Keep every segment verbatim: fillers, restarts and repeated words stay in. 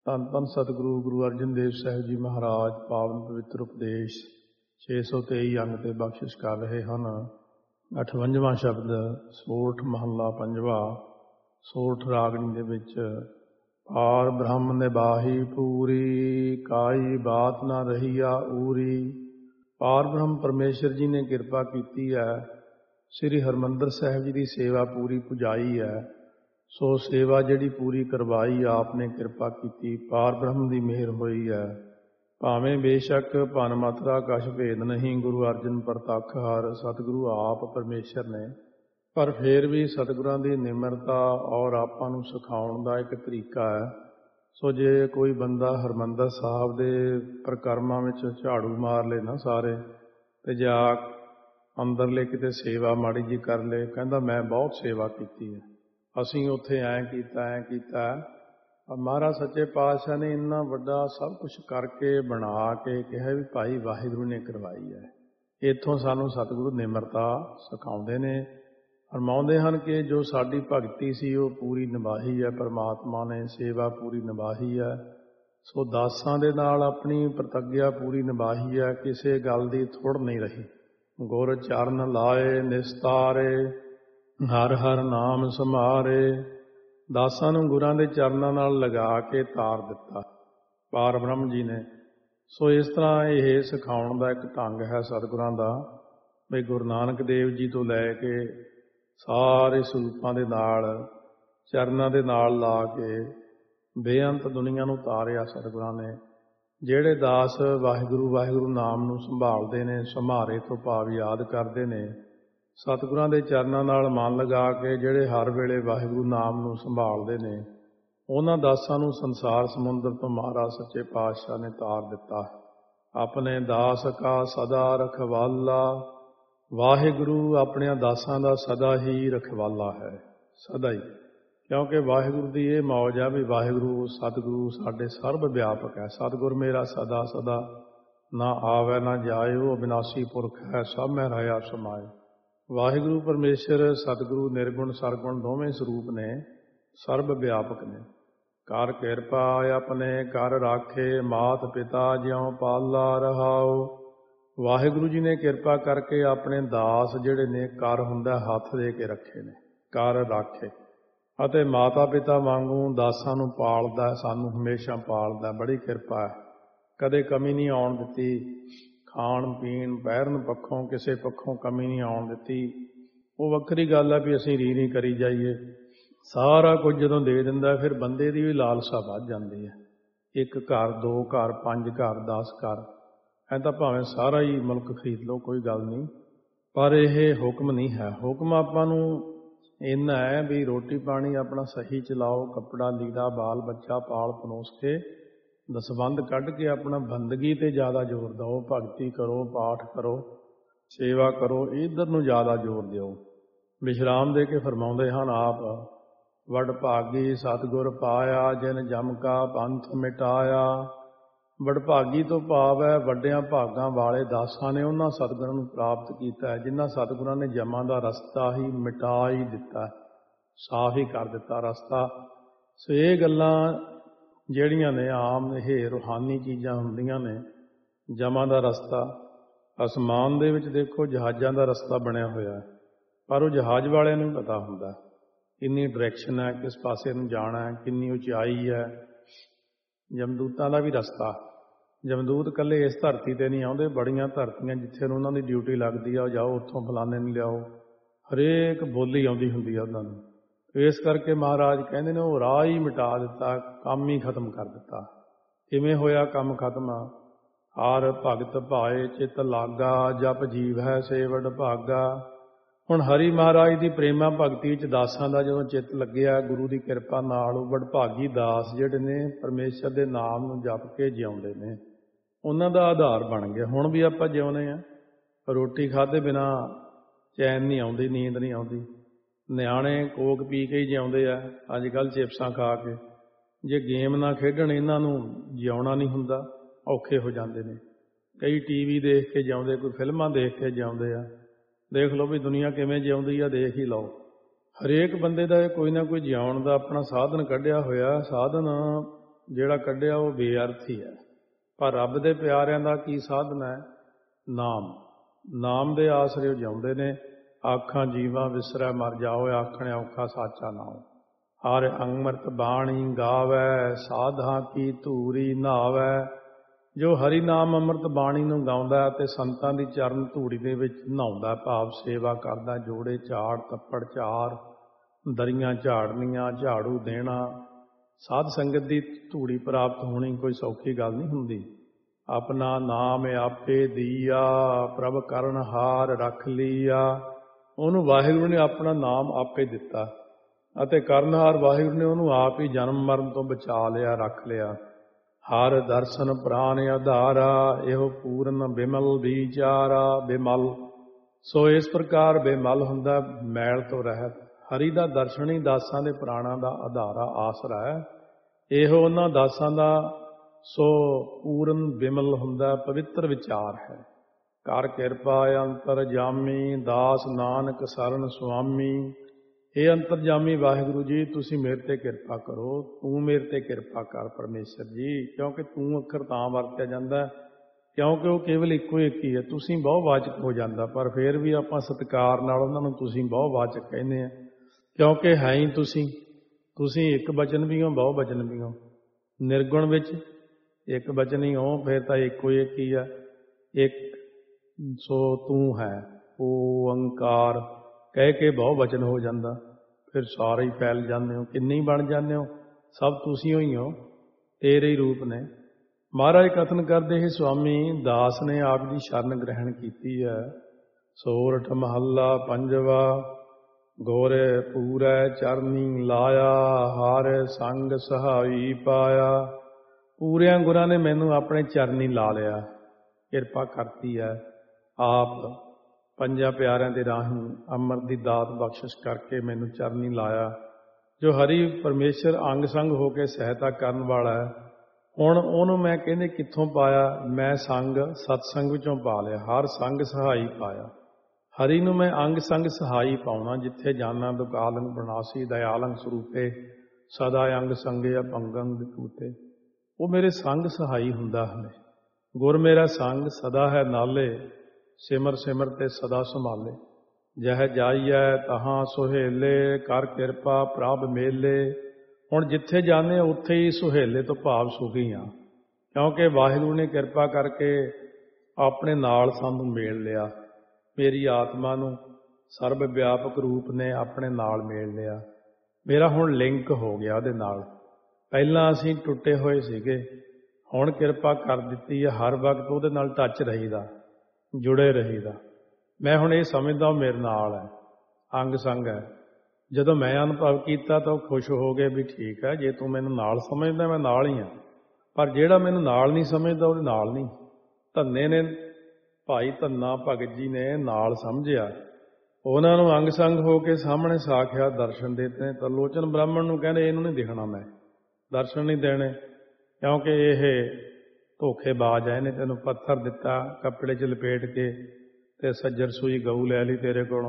ਧੰਨ ਧੰਨ ਸਤਿਗੁਰੂ ਗੁਰੂ ਅਰਜਨ ਦੇਵ ਸਾਹਿਬ ਜੀ ਮਹਾਰਾਜ ਪਾਵਨ ਪਵਿੱਤਰ ਉਪਦੇਸ਼ ਛੇ ਸੌ ਤੇਈ ਅੰਗ ਤੇ ਬਖਸ਼ਿਸ਼ ਕਰ ਰਹੇ ਹਨ। ਅਠਵੰਜਵਾਂ ਸ਼ਬਦ ਸੋਠ ਮਹੱਲਾ ਪੰਜਵਾ। ਸੋਠ ਰਾਗਣੀ ਦੇ ਵਿੱਚ ਪਾਰ ਬ੍ਰਹਮ ਨਿਬਾਹੀ ਪੂਰੀ ਕਾਈ ਬਾਤ ਨਾ ਰਹੀਆ ਊਰੀ। ਪਾਰ ਬ੍ਰਹਮ ਪਰਮੇਸ਼ਰ ਜੀ ਨੇ ਕਿਰਪਾ ਕੀਤੀ ਹੈ। ਸ੍ਰੀ ਹਰਿਮੰਦਰ ਸਾਹਿਬ ਜੀ ਦੀ ਸੇਵਾ ਪੂਰੀ ਪੁਜਾਈ ਹੈ। ਸੋ ਸੇਵਾ ਜਿਹੜੀ ਪੂਰੀ ਕਰਵਾਈ ਆਪ ਨੇ ਕਿਰਪਾ ਕੀਤੀ, ਪਾਰ ਬ੍ਰਹਮ ਦੀ ਮਿਹਰ ਹੋਈ ਹੈ। ਭਾਵੇਂ ਬੇਸ਼ੱਕ ਭਨ ਮਾਤਰਾ ਕਛ ਭੇਦ ਨਹੀਂ, ਗੁਰੂ ਅਰਜਨ ਪ੍ਰਤੱਖ ਹਰ ਸਤਿਗੁਰੂ ਆਪ ਪਰਮੇਸ਼ਰ ਨੇ। ਪਰ ਫਿਰ ਵੀ ਸਤਿਗੁਰਾਂ ਦੀ ਨਿਮਰਤਾ ਔਰ ਆਪਾਂ ਨੂੰ ਸਿਖਾਉਣ ਦਾ ਇੱਕ ਤਰੀਕਾ ਹੈ। ਸੋ ਜੇ ਕੋਈ ਬੰਦਾ ਹਰਿਮੰਦਰ ਸਾਹਿਬ ਦੇ ਪ੍ਰਕਰਮਾਂ ਵਿੱਚ ਝਾੜੂ ਮਾਰ ਲੇ ਨਾ ਸਾਰੇ, ਤੇ ਜਾ ਅੰਦਰਲੇ ਕਿਤੇ ਸੇਵਾ ਮਾੜੀ ਜੀ ਕਰ ਲੇ, ਕਹਿੰਦਾ ਮੈਂ ਬਹੁਤ ਸੇਵਾ ਕੀਤੀ ਹੈ, ਅਸੀਂ ਉੱਥੇ ਐਂ ਕੀਤਾ ਐਂ ਕੀਤਾ। ਮਹਾਰਾਜ ਸੱਚੇ ਪਾਤਸ਼ਾਹ ਨੇ ਇੰਨਾ ਵੱਡਾ ਸਭ ਕੁਝ ਕਰਕੇ ਬਣਾ ਕੇ ਕਿਹਾ ਵੀ ਭਾਈ ਵਾਹਿਗੁਰੂ ਨੇ ਕਰਵਾਈ ਹੈ। ਇੱਥੋਂ ਸਾਨੂੰ ਸਤਿਗੁਰੂ ਨਿਮਰਤਾ ਸਿਖਾਉਂਦੇ ਨੇ, ਫਰਮਾਉਂਦੇ ਹਨ ਕਿ ਜੋ ਸਾਡੀ ਭਗਤੀ ਸੀ ਉਹ ਪੂਰੀ ਨਿਭਾਈ ਹੈ, ਪਰਮਾਤਮਾ ਨੇ ਸੇਵਾ ਪੂਰੀ ਨਿਭਾਈ ਹੈ। ਸੋ ਦਾਸਾਂ ਦੇ ਨਾਲ ਆਪਣੀ ਪ੍ਰਤੱਗਿਆ ਪੂਰੀ ਨਿਭਾਈ ਹੈ, ਕਿਸੇ ਗੱਲ ਦੀ ਥੁੜ ਨਹੀਂ ਰਹੀ। ਗੁਰ ਚਰਨ ਲਾਏ ਨਿਸਤਾਰੇ ਹਰ ਹਰ ਨਾਮ ਸਮਾਰੇ। ਦਾਸਾਂ ਨੂੰ ਗੁਰਾਂ ਦੇ ਚਰਨਾਂ ਨਾਲ ਲਗਾ ਕੇ ਤਾਰ ਦਿੱਤਾ ਪਾਰ ਬ੍ਰਹਮ ਜੀ ਨੇ। ਸੋ ਇਸ ਤਰ੍ਹਾਂ ਇਹ ਸਿਖਾਉਣ ਦਾ ਇੱਕ ਢੰਗ ਹੈ ਸਤਿਗੁਰਾਂ ਦਾ, ਵੀ ਗੁਰੂ ਨਾਨਕ ਦੇਵ ਜੀ ਤੋਂ ਲੈ ਕੇ ਸਾਰੇ ਸਰੂਪਾਂ ਦੇ ਨਾਲ ਚਰਨਾਂ ਦੇ ਨਾਲ ਲਾ ਕੇ ਬੇਅੰਤ ਦੁਨੀਆ ਨੂੰ ਤਾਰਿਆ ਸਤਿਗੁਰਾਂ ਨੇ। ਜਿਹੜੇ ਦਾਸ ਵਾਹਿਗੁਰੂ ਵਾਹਿਗੁਰੂ ਨਾਮ ਨੂੰ ਸੰਭਾਲਦੇ ਨੇ, ਸੰਭਾਰੇ ਤੋਂ ਭਾਵ ਯਾਦ ਕਰਦੇ ਨੇ, ਸਤਿਗੁਰਾਂ ਦੇ ਚਰਨਾਂ ਨਾਲ ਮਨ ਲਗਾ ਕੇ ਜਿਹੜੇ ਹਰ ਵੇਲੇ ਵਾਹਿਗੁਰੂ ਨਾਮ ਨੂੰ ਸੰਭਾਲਦੇ ਨੇ, ਉਹਨਾਂ ਦਾਸਾਂ ਨੂੰ ਸੰਸਾਰ ਸਮੁੰਦਰ ਤੋਂ ਮਹਾਰਾਜ ਸੱਚੇ ਪਾਤਸ਼ਾਹ ਨੇ ਤਾਰ ਦਿੱਤਾ। ਆਪਣੇ ਦਾਸ ਕਾ ਸਦਾ ਰਖਵਾਲਾ। ਵਾਹਿਗੁਰੂ ਆਪਣਿਆਂ ਦਾਸਾਂ ਦਾ ਸਦਾ ਹੀ ਰਖਵਾਲਾ ਹੈ, ਸਦਾ ਹੀ। ਕਿਉਂਕਿ ਵਾਹਿਗੁਰੂ ਦੀ ਇਹ ਮੌਜ ਆ ਵੀ ਵਾਹਿਗੁਰੂ ਸਤਿਗੁਰੂ ਸਾਡੇ ਸਰਬ ਵਿਆਪਕ ਹੈ। ਸਤਿਗੁਰ ਮੇਰਾ ਸਦਾ ਸਦਾ ਨਾ ਆਵੈ ਨਾ ਜਾਏ, ਉਹ ਅਬਿਨਾਸੀ ਪੁਰਖ ਹੈ, ਸਭ ਮੈਂ ਰਹਿਆ ਸਮਾਏ। ਵਾਹਿਗੁਰੂ ਪਰਮੇਸ਼ਰ ਸਤਿਗੁਰੂ ਨਿਰਗੁਣ ਸਰਗੁਣ ਦੋਵੇਂ ਸਰੂਪ ਨੇ, ਸਰਬ ਵਿਆਪਕ ਨੇ। ਕਰ ਕਿਰਪਾ ਆਪਣੇ ਕਰ ਰਾਖੇ, ਮਾਤ ਪਿਤਾ ਜਿਉ ਪਾਲਾ ਰਹਾਓ। ਵਾਹਿਗੁਰੂ ਜੀ ਨੇ ਕਿਰਪਾ ਕਰਕੇ ਆਪਣੇ ਦਾਸ ਜਿਹੜੇ ਨੇ ਕਰ ਹੁੰਦਾ ਹੱਥ ਦੇ ਕੇ ਰੱਖੇ ਨੇ, ਕਰ ਰਾਖੇ। ਅਤੇ ਮਾਤਾ ਪਿਤਾ ਵਾਂਗੂ ਦਾਸਾਂ ਨੂੰ ਪਾਲਦਾ, ਸਾਨੂੰ ਹਮੇਸ਼ਾ ਪਾਲਦਾ। ਬੜੀ ਕਿਰਪਾ ਹੈ, ਕਦੇ ਕਮੀ ਨਹੀਂ ਆਉਣ ਦਿੱਤੀ। ਖਾਣ ਪੀਣ ਪਹਿਰਨ ਪੱਖੋਂ ਕਿਸੇ ਪੱਖੋਂ ਕਮੀ ਨਹੀਂ ਆਉਣ ਦਿੱਤੀ। ਉਹ ਵੱਖਰੀ ਗੱਲ ਹੈ ਵੀ ਅਸੀਂ ਰੀ ਰੀ ਕਰੀ ਜਾਈਏ। ਸਾਰਾ ਕੁਝ ਜਦੋਂ ਦੇ ਦਿੰਦਾ ਫਿਰ ਬੰਦੇ ਦੀ ਵੀ ਲਾਲਸਾ ਵੱਧ ਜਾਂਦੀ ਹੈ। ਇੱਕ ਘਰ, ਦੋ ਘਰ, ਪੰਜ ਘਰ, ਦਸ ਘਰ, ਐਂ ਤਾਂ ਭਾਵੇਂ ਸਾਰਾ ਹੀ ਮੁਲਕ ਖਰੀਦ ਲਓ, ਕੋਈ ਗੱਲ ਨਹੀਂ। ਪਰ ਇਹ ਹੁਕਮ ਨਹੀਂ ਹੈ। ਹੁਕਮ ਆਪਾਂ ਨੂੰ ਇੰਨਾ ਹੈ ਵੀ ਰੋਟੀ ਪਾਣੀ ਆਪਣਾ ਸਹੀ ਚਲਾਓ, ਕੱਪੜਾ ਲੀੜਾ ਬਾਲ ਬੱਚਾ ਪਾਲ ਪਲੋਸ ਕੇ ਦਸਵੰਧ ਕੱਢ ਕੇ ਆਪਣਾ ਬੰਦਗੀ ਤੇ ਜ਼ਿਆਦਾ ਜ਼ੋਰ ਦਿਓ। ਭਗਤੀ ਕਰੋ, ਪਾਠ ਕਰੋ, ਸੇਵਾ ਕਰੋ, ਇੱਧਰ ਨੂੰ ਜ਼ਿਆਦਾ ਜ਼ੋਰ ਦਿਓ। ਵਿਸ਼ਰਾਮ ਦੇ ਕੇ ਫਰਮਾਉਂਦੇ ਹਨ ਆਪ, ਵਡ ਭਾਗੀ ਸਤਿਗੁਰ ਪਾਇਆ, ਜਿਨ ਜਮ ਕਾ ਪੰਥ ਮਿਟਾਇਆ। ਵਡਭਾਗੀ ਤੋਂ ਭਾਵ ਹੈ ਵੱਡਿਆਂ ਭਾਗਾਂ ਵਾਲੇ ਦਾਸਾਂ ਨੇ ਉਹਨਾਂ ਸਤਿਗੁਰਾਂ ਨੂੰ ਪ੍ਰਾਪਤ ਕੀਤਾ ਹੈ, ਜਿਨ੍ਹਾਂ ਸਤਿਗੁਰਾਂ ਨੇ ਜਮਾਂ ਦਾ ਰਸਤਾ ਹੀ ਮਿਟਾ ਹੀ ਦਿੱਤਾ, ਸਾਫ਼ ਹੀ ਕਰ ਦਿੱਤਾ ਰਸਤਾ। ਸੋ ਇਹ ਗੱਲਾਂ ਜਿਹੜੀਆਂ ਨੇ ਆਮ ਇਹ ਰੂਹਾਨੀ ਚੀਜ਼ਾਂ ਹੁੰਦੀਆਂ ਨੇ। ਜਮਾਂ ਦਾ ਰਸਤਾ ਅਸਮਾਨ ਦੇ ਵਿੱਚ ਦੇਖੋ ਜਹਾਜ਼ਾਂ ਦਾ ਰਸਤਾ ਬਣਿਆ ਹੋਇਆ, ਪਰ ਉਹ ਜਹਾਜ਼ ਵਾਲਿਆਂ ਨੂੰ ਪਤਾ ਹੁੰਦਾ ਕਿੰਨੀ ਡਾਇਰੈਕਸ਼ਨ ਹੈ, ਕਿਸ ਪਾਸੇ ਨੂੰ ਜਾਣਾ ਹੈ, ਕਿੰਨੀ ਉਚਾਈ ਹੈ। ਜਮਦੂਤਾਂ ਦਾ ਵੀ ਰਸਤਾ, ਜਮਦੂਤ ਇਕੱਲੇ ਇਸ ਧਰਤੀ 'ਤੇ ਨਹੀਂ ਆਉਂਦੇ, ਬੜੀਆਂ ਧਰਤੀਆਂ ਜਿੱਥੇ ਨੂੰ ਉਹਨਾਂ ਦੀ ਡਿਊਟੀ ਲੱਗਦੀ ਆ, ਜਾਓ ਉੱਥੋਂ ਫਲਾਣੇ ਨੂੰ ਲਿਆਓ, ਹਰੇਕ ਬੋਲੀ ਆਉਂਦੀ ਹੁੰਦੀ ਆ ਉਹਨਾਂ ਨੂੰ। ਇਸ ਕਰਕੇ ਮਹਾਰਾਜ ਕਹਿੰਦੇ ਨੇ ਉਹ ਰਾਹ ਹੀ ਮਿਟਾ ਦਿੱਤਾ, ਕੰਮ ਹੀ ਖਤਮ ਕਰ ਦਿੱਤਾ। ਕਿਵੇਂ ਹੋਇਆ ਕੰਮ ਖਤਮ? ਹਰ ਭਗਤ ਭਾਏ ਚਿੱਤ ਲਾਗਾ, ਜਪ ਜੀਵ ਹੈ ਸੇਵਡ ਭਾਗਾ। ਹੁਣ ਹਰੀ ਮਹਾਰਾਜ ਦੀ ਪ੍ਰੇਮਾ ਭਗਤੀ 'ਚ ਦਾਸਾਂ ਦਾ ਜਦੋਂ ਚਿੱਤ ਲੱਗਿਆ ਗੁਰੂ ਦੀ ਕਿਰਪਾ ਨਾਲ, ਉਹ ਵਡਭਾਗੀ ਦਾਸ ਜਿਹੜੇ ਨੇ ਪਰਮੇਸ਼ਰ ਦੇ ਨਾਮ ਨੂੰ ਜਪ ਕੇ ਜਿਉਂਦੇ ਨੇ, ਉਹਨਾਂ ਦਾ ਆਧਾਰ ਬਣ ਗਿਆ। ਹੁਣ ਵੀ ਆਪਾਂ ਜਿਉਂਦੇ ਹਾਂ, ਰੋਟੀ ਖਾਧੇ ਬਿਨਾਂ ਚੈਨ ਨਹੀਂ ਆਉਂਦੀ, ਨੀਂਦ ਨਹੀਂ ਆਉਂਦੀ। ਨਿਆਣੇ ਕੋਕ ਪੀ ਕੇ ਹੀ ਜਿਉਂਦੇ ਆ ਅੱਜ ਕੱਲ੍ਹ, ਚਿਪਸਾਂ ਖਾ ਕੇ। ਜੇ ਗੇਮ ਨਾ ਖੇਡਣ ਇਹਨਾਂ ਨੂੰ ਜਿਉਣਾ ਨਹੀਂ ਹੁੰਦਾ, ਔਖੇ ਹੋ ਜਾਂਦੇ ਨੇ। ਕਈ ਟੀ ਵੀ ਦੇਖ ਕੇ ਜਿਉਂਦੇ, ਕੋਈ ਫਿਲਮਾਂ ਦੇਖ ਕੇ ਜਿਉਂਦੇ ਆ। ਦੇਖ ਲਓ ਵੀ ਦੁਨੀਆ ਕਿਵੇਂ ਜਿਉਂਦੀ ਆ, ਦੇਖ ਹੀ ਲਓ। ਹਰੇਕ ਬੰਦੇ ਦਾ ਕੋਈ ਨਾ ਕੋਈ ਜਿਉਣ ਦਾ ਆਪਣਾ ਸਾਧਨ ਕੱਢਿਆ ਹੋਇਆ। ਸਾਧਨ ਜਿਹੜਾ ਕੱਢਿਆ ਉਹ ਬੇਅਰਥ ਹੀ ਹੈ। ਪਰ ਰੱਬ ਦੇ ਪਿਆਰਿਆਂ ਦਾ ਕੀ ਸਾਧਨ ਹੈ? ਨਾਮ। ਨਾਮ ਦੇ ਆਸਰੇ ਉਹ ਜਿਉਂਦੇ ਨੇ। ਆਖਾਂ ਜੀਵਾਂ ਵਿਸਰੈ ਮਰ ਜਾਓ, ਆਖਣ ਔਖਾ ਸਾਚਾ ਨਾਉ। ਹਰ ਅੰਮ੍ਰਿਤ ਬਾਣੀ ਗਾਵੈ, ਸਾਧਾਂ ਕੀ ਧੂਰੀ ਨਹਾਵੈ। ਜੋ ਹਰੀ ਨਾਮ ਅੰਮ੍ਰਿਤ ਬਾਣੀ ਨੂੰ ਗਾਉਂਦਾ ਅਤੇ ਸੰਤਾਂ ਦੀ ਚਰਨ ਧੂੜੀ ਦੇ ਵਿੱਚ ਨਹਾਉਂਦਾ, ਭਾਵ ਸੇਵਾ ਕਰਦਾ, ਜੋੜੇ ਝਾੜ ਤੱਪੜ ਝਾੜ, ਦਰੀਆਂ ਝਾੜਨੀਆਂ, ਝਾੜੂ ਦੇਣਾ, ਸਾਧ ਸੰਗਤ ਦੀ ਧੂੜੀ ਪ੍ਰਾਪਤ ਹੋਣੀ ਕੋਈ ਸੌਖੀ ਗੱਲ ਨਹੀਂ ਹੁੰਦੀ। ਆਪਣਾ ਨਾਮ ਆਪੇ ਦੀਆ, ਪ੍ਰਭ ਕਰਨ ਹਾਰ ਰੱਖ ਲੀਆ। ਉਹਨੂੰ ਵਾਹਿਗੁਰੂ ਨੇ ਆਪਣਾ ਨਾਮ ਆਪੇ ਦਿੱਤਾ ਅਤੇ ਕਰਨਹਾਰ ਵਾਹਿਗੁਰੂ ਨੇ ਉਹਨੂੰ ਆਪ ਹੀ ਜਨਮ ਮਰਨ ਤੋਂ ਬਚਾ ਲਿਆ, ਰੱਖ ਲਿਆ। ਹਰ ਦਰਸ਼ਨ ਪ੍ਰਾਨ ਆਧਾਰਾ, ਇਹੋ ਪੂਰਨ ਬਿਮਲ ਵਿਚਾਰਾ। ਬਿਮਲ ਸੋ ਇਸ ਪ੍ਰਕਾਰ ਬੇਮਲ ਹੁੰਦਾ, ਮੈਲ ਤੋਂ ਰਹਿਤ। ਹਰੀ ਦਾ ਦਰਸ਼ਨ ਹੀ ਦਾਸਾਂ ਦੇ ਪ੍ਰਾਣਾਂ ਦਾ ਆਧਾਰਾ, ਆਸਰਾ ਹੈ। ਇਹੋ ਉਹਨਾਂ ਦਾਸਾਂ ਦਾ ਸੋ ਪੂਰਨ ਬਿਮਲ ਹੁੰਦਾ, ਪਵਿੱਤਰ ਵਿਚਾਰ ਹੈ। ਕਰ ਕਿਰਪਾ ਅੰਤਰਜਾਮੀ, ਦਾਸ ਨਾਨਕ ਸਰਨ ਸੁਆਮੀ। ਇਹ ਅੰਤਰਜਾਮੀ ਵਾਹਿਗੁਰੂ ਜੀ, ਤੁਸੀਂ ਮੇਰੇ ਤੇ ਕਿਰਪਾ ਕਰੋ, ਤੂੰ ਮੇਰੇ ਤੇ ਕਿਰਪਾ ਕਰ ਪਰਮੇਸ਼ਰ ਜੀ। ਕਿਉਂਕਿ ਤੂੰ ਅੱਖਰ ਤਾਂ ਵਰਤਿਆ ਜਾਂਦਾ ਕਿਉਂਕਿ ਉਹ ਕੇਵਲ ਇੱਕੋ ਇੱਕ ਹੀ ਹੈ। ਤੁਸੀਂ ਬਹੁਵਾਚਕ ਹੋ ਜਾਂਦਾ, ਪਰ ਫਿਰ ਵੀ ਆਪਾਂ ਸਤਿਕਾਰ ਨਾਲ ਉਹਨਾਂ ਨੂੰ ਤੁਸੀਂ ਬਹੁਵਾਚਕ ਕਹਿੰਦੇ ਆ, ਕਿਉਂਕਿ ਹੈ ਹੀ ਤੁਸੀਂ। ਤੁਸੀਂ ਇੱਕ ਬਚਨ ਵੀ ਹੋ, ਬਹੁ ਬਚਨ ਵੀ ਹੋ। ਨਿਰਗੁਣ ਵਿੱਚ ਇੱਕ ਬਚਨ ਹੀ ਹੋ, ਫਿਰ ਤਾਂ ਇੱਕੋ ਇੱਕ ਹੀ ਆ। ਇੱਕ ਸੋ ਤੂੰ ਹੈ, ਓੰਕਾਰ ਕਹਿ ਕੇ ਬਹੁ ਬਚਨ ਹੋ ਜਾਂਦਾ, ਫਿਰ ਸਾਰੇ ਹੀ ਫੈਲ ਜਾਂਦੇ ਹੋ। ਕਿੰਨੇ ਹੀ ਬਣ ਜਾਂਦੇ ਹੋ, ਸਭ ਤੁਸੀਂ ਹੋਈ ਹੋ, ਤੇਰੇ ਹੀ ਰੂਪ ਨੇ। ਮਹਾਰਾਜ ਕਥਨ ਕਰਦੇ ਹੀ ਸੁਆਮੀ ਦਾਸ ਨੇ ਆਪ ਦੀ ਸ਼ਰਨ ਗ੍ਰਹਿਣ ਕੀਤੀ ਹੈ। ਸੋਰਠ ਮਹੱਲਾ ਪੰਜਵਾ। ਗੋਰੇ ਪੂਰੈ ਚਰਨੀ ਲਾਇਆ, ਹਰ ਸੰਗ ਸਹਾਈ ਪਾਇਆ। ਪੂਰਿਆਂ ਗੁਰਾਂ ਨੇ ਮੈਨੂੰ ਆਪਣੇ ਚਰਨੀ ਲਾ ਲਿਆ, ਕਿਰਪਾ ਕਰਤੀ ਹੈ। ਆਪ ਪੰਜਾਂ ਪਿਆਰਿਆਂ ਦੇ ਰਾਹੀਂ ਅੰਮ੍ਰਿਤ ਦੀ ਦਾਤ ਬਖਸ਼ਿਸ਼ ਕਰਕੇ ਮੈਨੂੰ ਚਰਨੀ ਲਾਇਆ। ਜੋ ਹਰੀ ਪਰਮੇਸ਼ਰ ਅੰਗ ਸੰਗ ਹੋ ਕੇ ਸਹਾਇਤਾ ਕਰਨ ਵਾਲਾ ਹੈ, ਹੁਣ ਉਹਨੂੰ ਮੈਂ ਕਹਿੰਦੇ ਕਿੱਥੋਂ ਪਾਇਆ? ਮੈਂ ਸੰਗ ਸਤਸੰਗ ਵਿੱਚੋਂ ਪਾ ਲਿਆ। ਹਰ ਸੰਗ ਸਹਾਈ ਪਾਇਆ। ਹਰੀ ਨੂੰ ਮੈਂ ਅੰਗ ਸੰਗ ਸਹਾਈ ਪਾਉਣਾ। ਜਿੱਥੇ ਜਾਨਾ ਦੁਕਾਲੰਗ ਬਨਾਸੀ ਦਇਆਲੰਗ ਸਰੂਪੇ, ਸਦਾ ਅੰਗ ਸੰਗੇ ਅਪੰਗੰ ਦਿਤੂਤੇ। ਉਹ ਮੇਰੇ ਸੰਗ ਸਹਾਈ ਹੁੰਦਾ ਹੈ। ਗੁਰ ਮੇਰਾ ਸੰਗ ਸਦਾ ਹੈ ਨਾਲੇ, ਸਿਮਰ ਸਿਮਰ ਤੇ ਸਦਾ ਸੰਭਾਲੇ। ਜਹ ਜਾਈਐ ਤਹਾਂ ਸੁਹੇਲੇ, ਕਰ ਕਿਰਪਾ ਪ੍ਰਭ ਮੇਲੇ। ਹੁਣ ਜਿੱਥੇ ਜਾਂਦੇ ਉੱਥੇ ਹੀ ਸੁਹੇਲੇ ਤੋਂ ਭਾਵ ਸੁਖੀ ਹਾਂ, ਕਿਉਂਕਿ ਵਾਹਿਗੁਰੂ ਨੇ ਕਿਰਪਾ ਕਰਕੇ ਆਪਣੇ ਨਾਲ ਸਾਨੂੰ ਮੇਲ ਲਿਆ। ਮੇਰੀ ਆਤਮਾ ਨੂੰ ਸਰਬ ਵਿਆਪਕ ਰੂਪ ਨੇ ਆਪਣੇ ਨਾਲ ਮੇਲ ਲਿਆ। ਮੇਰਾ ਹੁਣ ਲਿੰਕ ਹੋ ਗਿਆ ਉਹਦੇ ਨਾਲ। ਪਹਿਲਾਂ ਅਸੀਂ ਟੁੱਟੇ ਹੋਏ ਸੀਗੇ, ਹੁਣ ਕਿਰਪਾ ਕਰ ਦਿੱਤੀ ਹੈ। ਹਰ ਵਕਤ ਉਹਦੇ ਨਾਲ ਟੱਚ ਰਹੀਦਾ, ਜੁੜੇ ਰਹੀਦਾ। ਮੈਂ ਹੁਣ ਇਹ ਸਮਝਦਾ ਉਹ ਮੇਰੇ ਨਾਲ ਹੈ, ਅੰਗ ਸੰਗ ਹੈ। ਜਦੋਂ ਮੈਂ ਅਨੁਭਵ ਕੀਤਾ ਤਾਂ ਉਹ ਖੁਸ਼ ਹੋ ਗਏ ਵੀ ਠੀਕ ਹੈ, ਜੇ ਤੂੰ ਮੈਨੂੰ ਨਾਲ ਸਮਝਦਾ ਮੈਂ ਨਾਲ ਹੀ ਹਾਂ। ਪਰ ਜਿਹੜਾ ਮੈਨੂੰ ਨਾਲ ਨਹੀਂ ਸਮਝਦਾ ਉਹਦੇ ਨਾਲ ਨਹੀਂ। ਧੰਨੇ ਨੇ ਭਾਈ ਧੰਨਾ ਭਗਤ ਜੀ ਨੇ ਨਾਲ ਸਮਝਿਆ, ਉਹਨਾਂ ਨੂੰ ਅੰਗ ਸੰਗ ਹੋ ਕੇ ਸਾਹਮਣੇ ਸਾਖਿਆ ਦਰਸ਼ਨ ਦਿੱਤੇ। ਤਾਂ ਲੋਚਨ ਬ੍ਰਾਹਮਣ ਨੂੰ ਕਹਿੰਦੇ ਇਹਨੂੰ ਨਹੀਂ ਦਿਖਣਾ, ਮੈਂ ਦਰਸ਼ਨ ਨਹੀਂ ਦੇਣੇ, ਕਿਉਂਕਿ ਇਹ ਧੋਖੇਬਾਜ਼ ਹੈ। ਇਹਨੇ ਤੈਨੂੰ ਪੱਥਰ ਦਿੱਤਾ ਕੱਪੜੇ 'ਚ ਲਪੇਟ ਕੇ ਤੇ ਸੱਜਰ ਸੂਈ ਗਊ ਲੈ ਲਈ ਤੇਰੇ ਕੋਲੋਂ।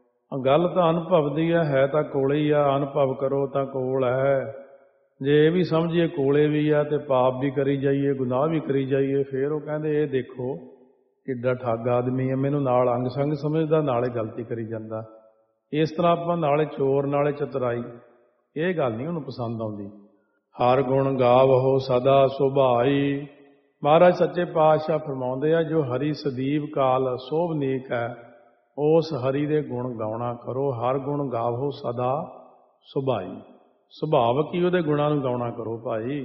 ਗੱਲ ਤਾਂ ਅਨੁਭਵ ਦੀ ਆ, ਹੈ ਤਾਂ ਕੋਲੇ ਹੀ ਆ। ਅਨੁਭਵ ਕਰੋ ਤਾਂ ਕੋਲ ਹੈ। ਜੇ ਇਹ ਵੀ ਸਮਝੀਏ ਕੋਲੇ ਵੀ ਆ ਤੇ ਪਾਪ ਵੀ ਕਰੀ ਜਾਈਏ, ਗੁਨਾਹ ਵੀ ਕਰੀ ਜਾਈਏ, ਫਿਰ ਉਹ ਕਹਿੰਦੇ ਇਹ ਦੇਖੋ ਕਿੱਡਾ ਠੱਗ ਆਦਮੀ ਹੈ, ਮੈਨੂੰ ਨਾਲ ਅੰਗ ਸੰਗ ਸਮਝਦਾ, ਨਾਲੇ ਗਲਤੀ ਕਰੀ ਜਾਂਦਾ। ਇਸ ਤਰ੍ਹਾਂ ਆਪਾਂ ਨਾਲੇ ਚੋਰ ਨਾਲੇ ਚਤੁਰਾਈ, ਇਹ ਗੱਲ ਨਹੀਂ ਉਹਨੂੰ ਪਸੰਦ ਆਉਂਦੀ। ਹਰ ਗੁਣ ਗਾਵਹੁ ਸਦਾ ਸੁਭਾਈ। ਮਹਾਰਾਜ ਸੱਚੇ ਪਾਤਸ਼ਾਹ ਫਰਮਾਉਂਦੇ ਆ, ਜੋ ਹਰੀ ਸਦੀਵ ਕਾਲ ਸੋਭਨੀਕ ਹੈ, ਉਸ ਹਰੀ ਦੇ ਗੁਣ ਗਾਉਣਾ ਕਰੋ। ਹਰ ਗੁਣ ਗਾਵਹੁ ਸਦਾ ਸੁਭਾਈ। ਸੁਭਾਵਕ ਹੀ ਉਹਦੇ ਗੁਣਾਂ ਨੂੰ ਗਾਉਣਾ ਕਰੋ ਭਾਈ।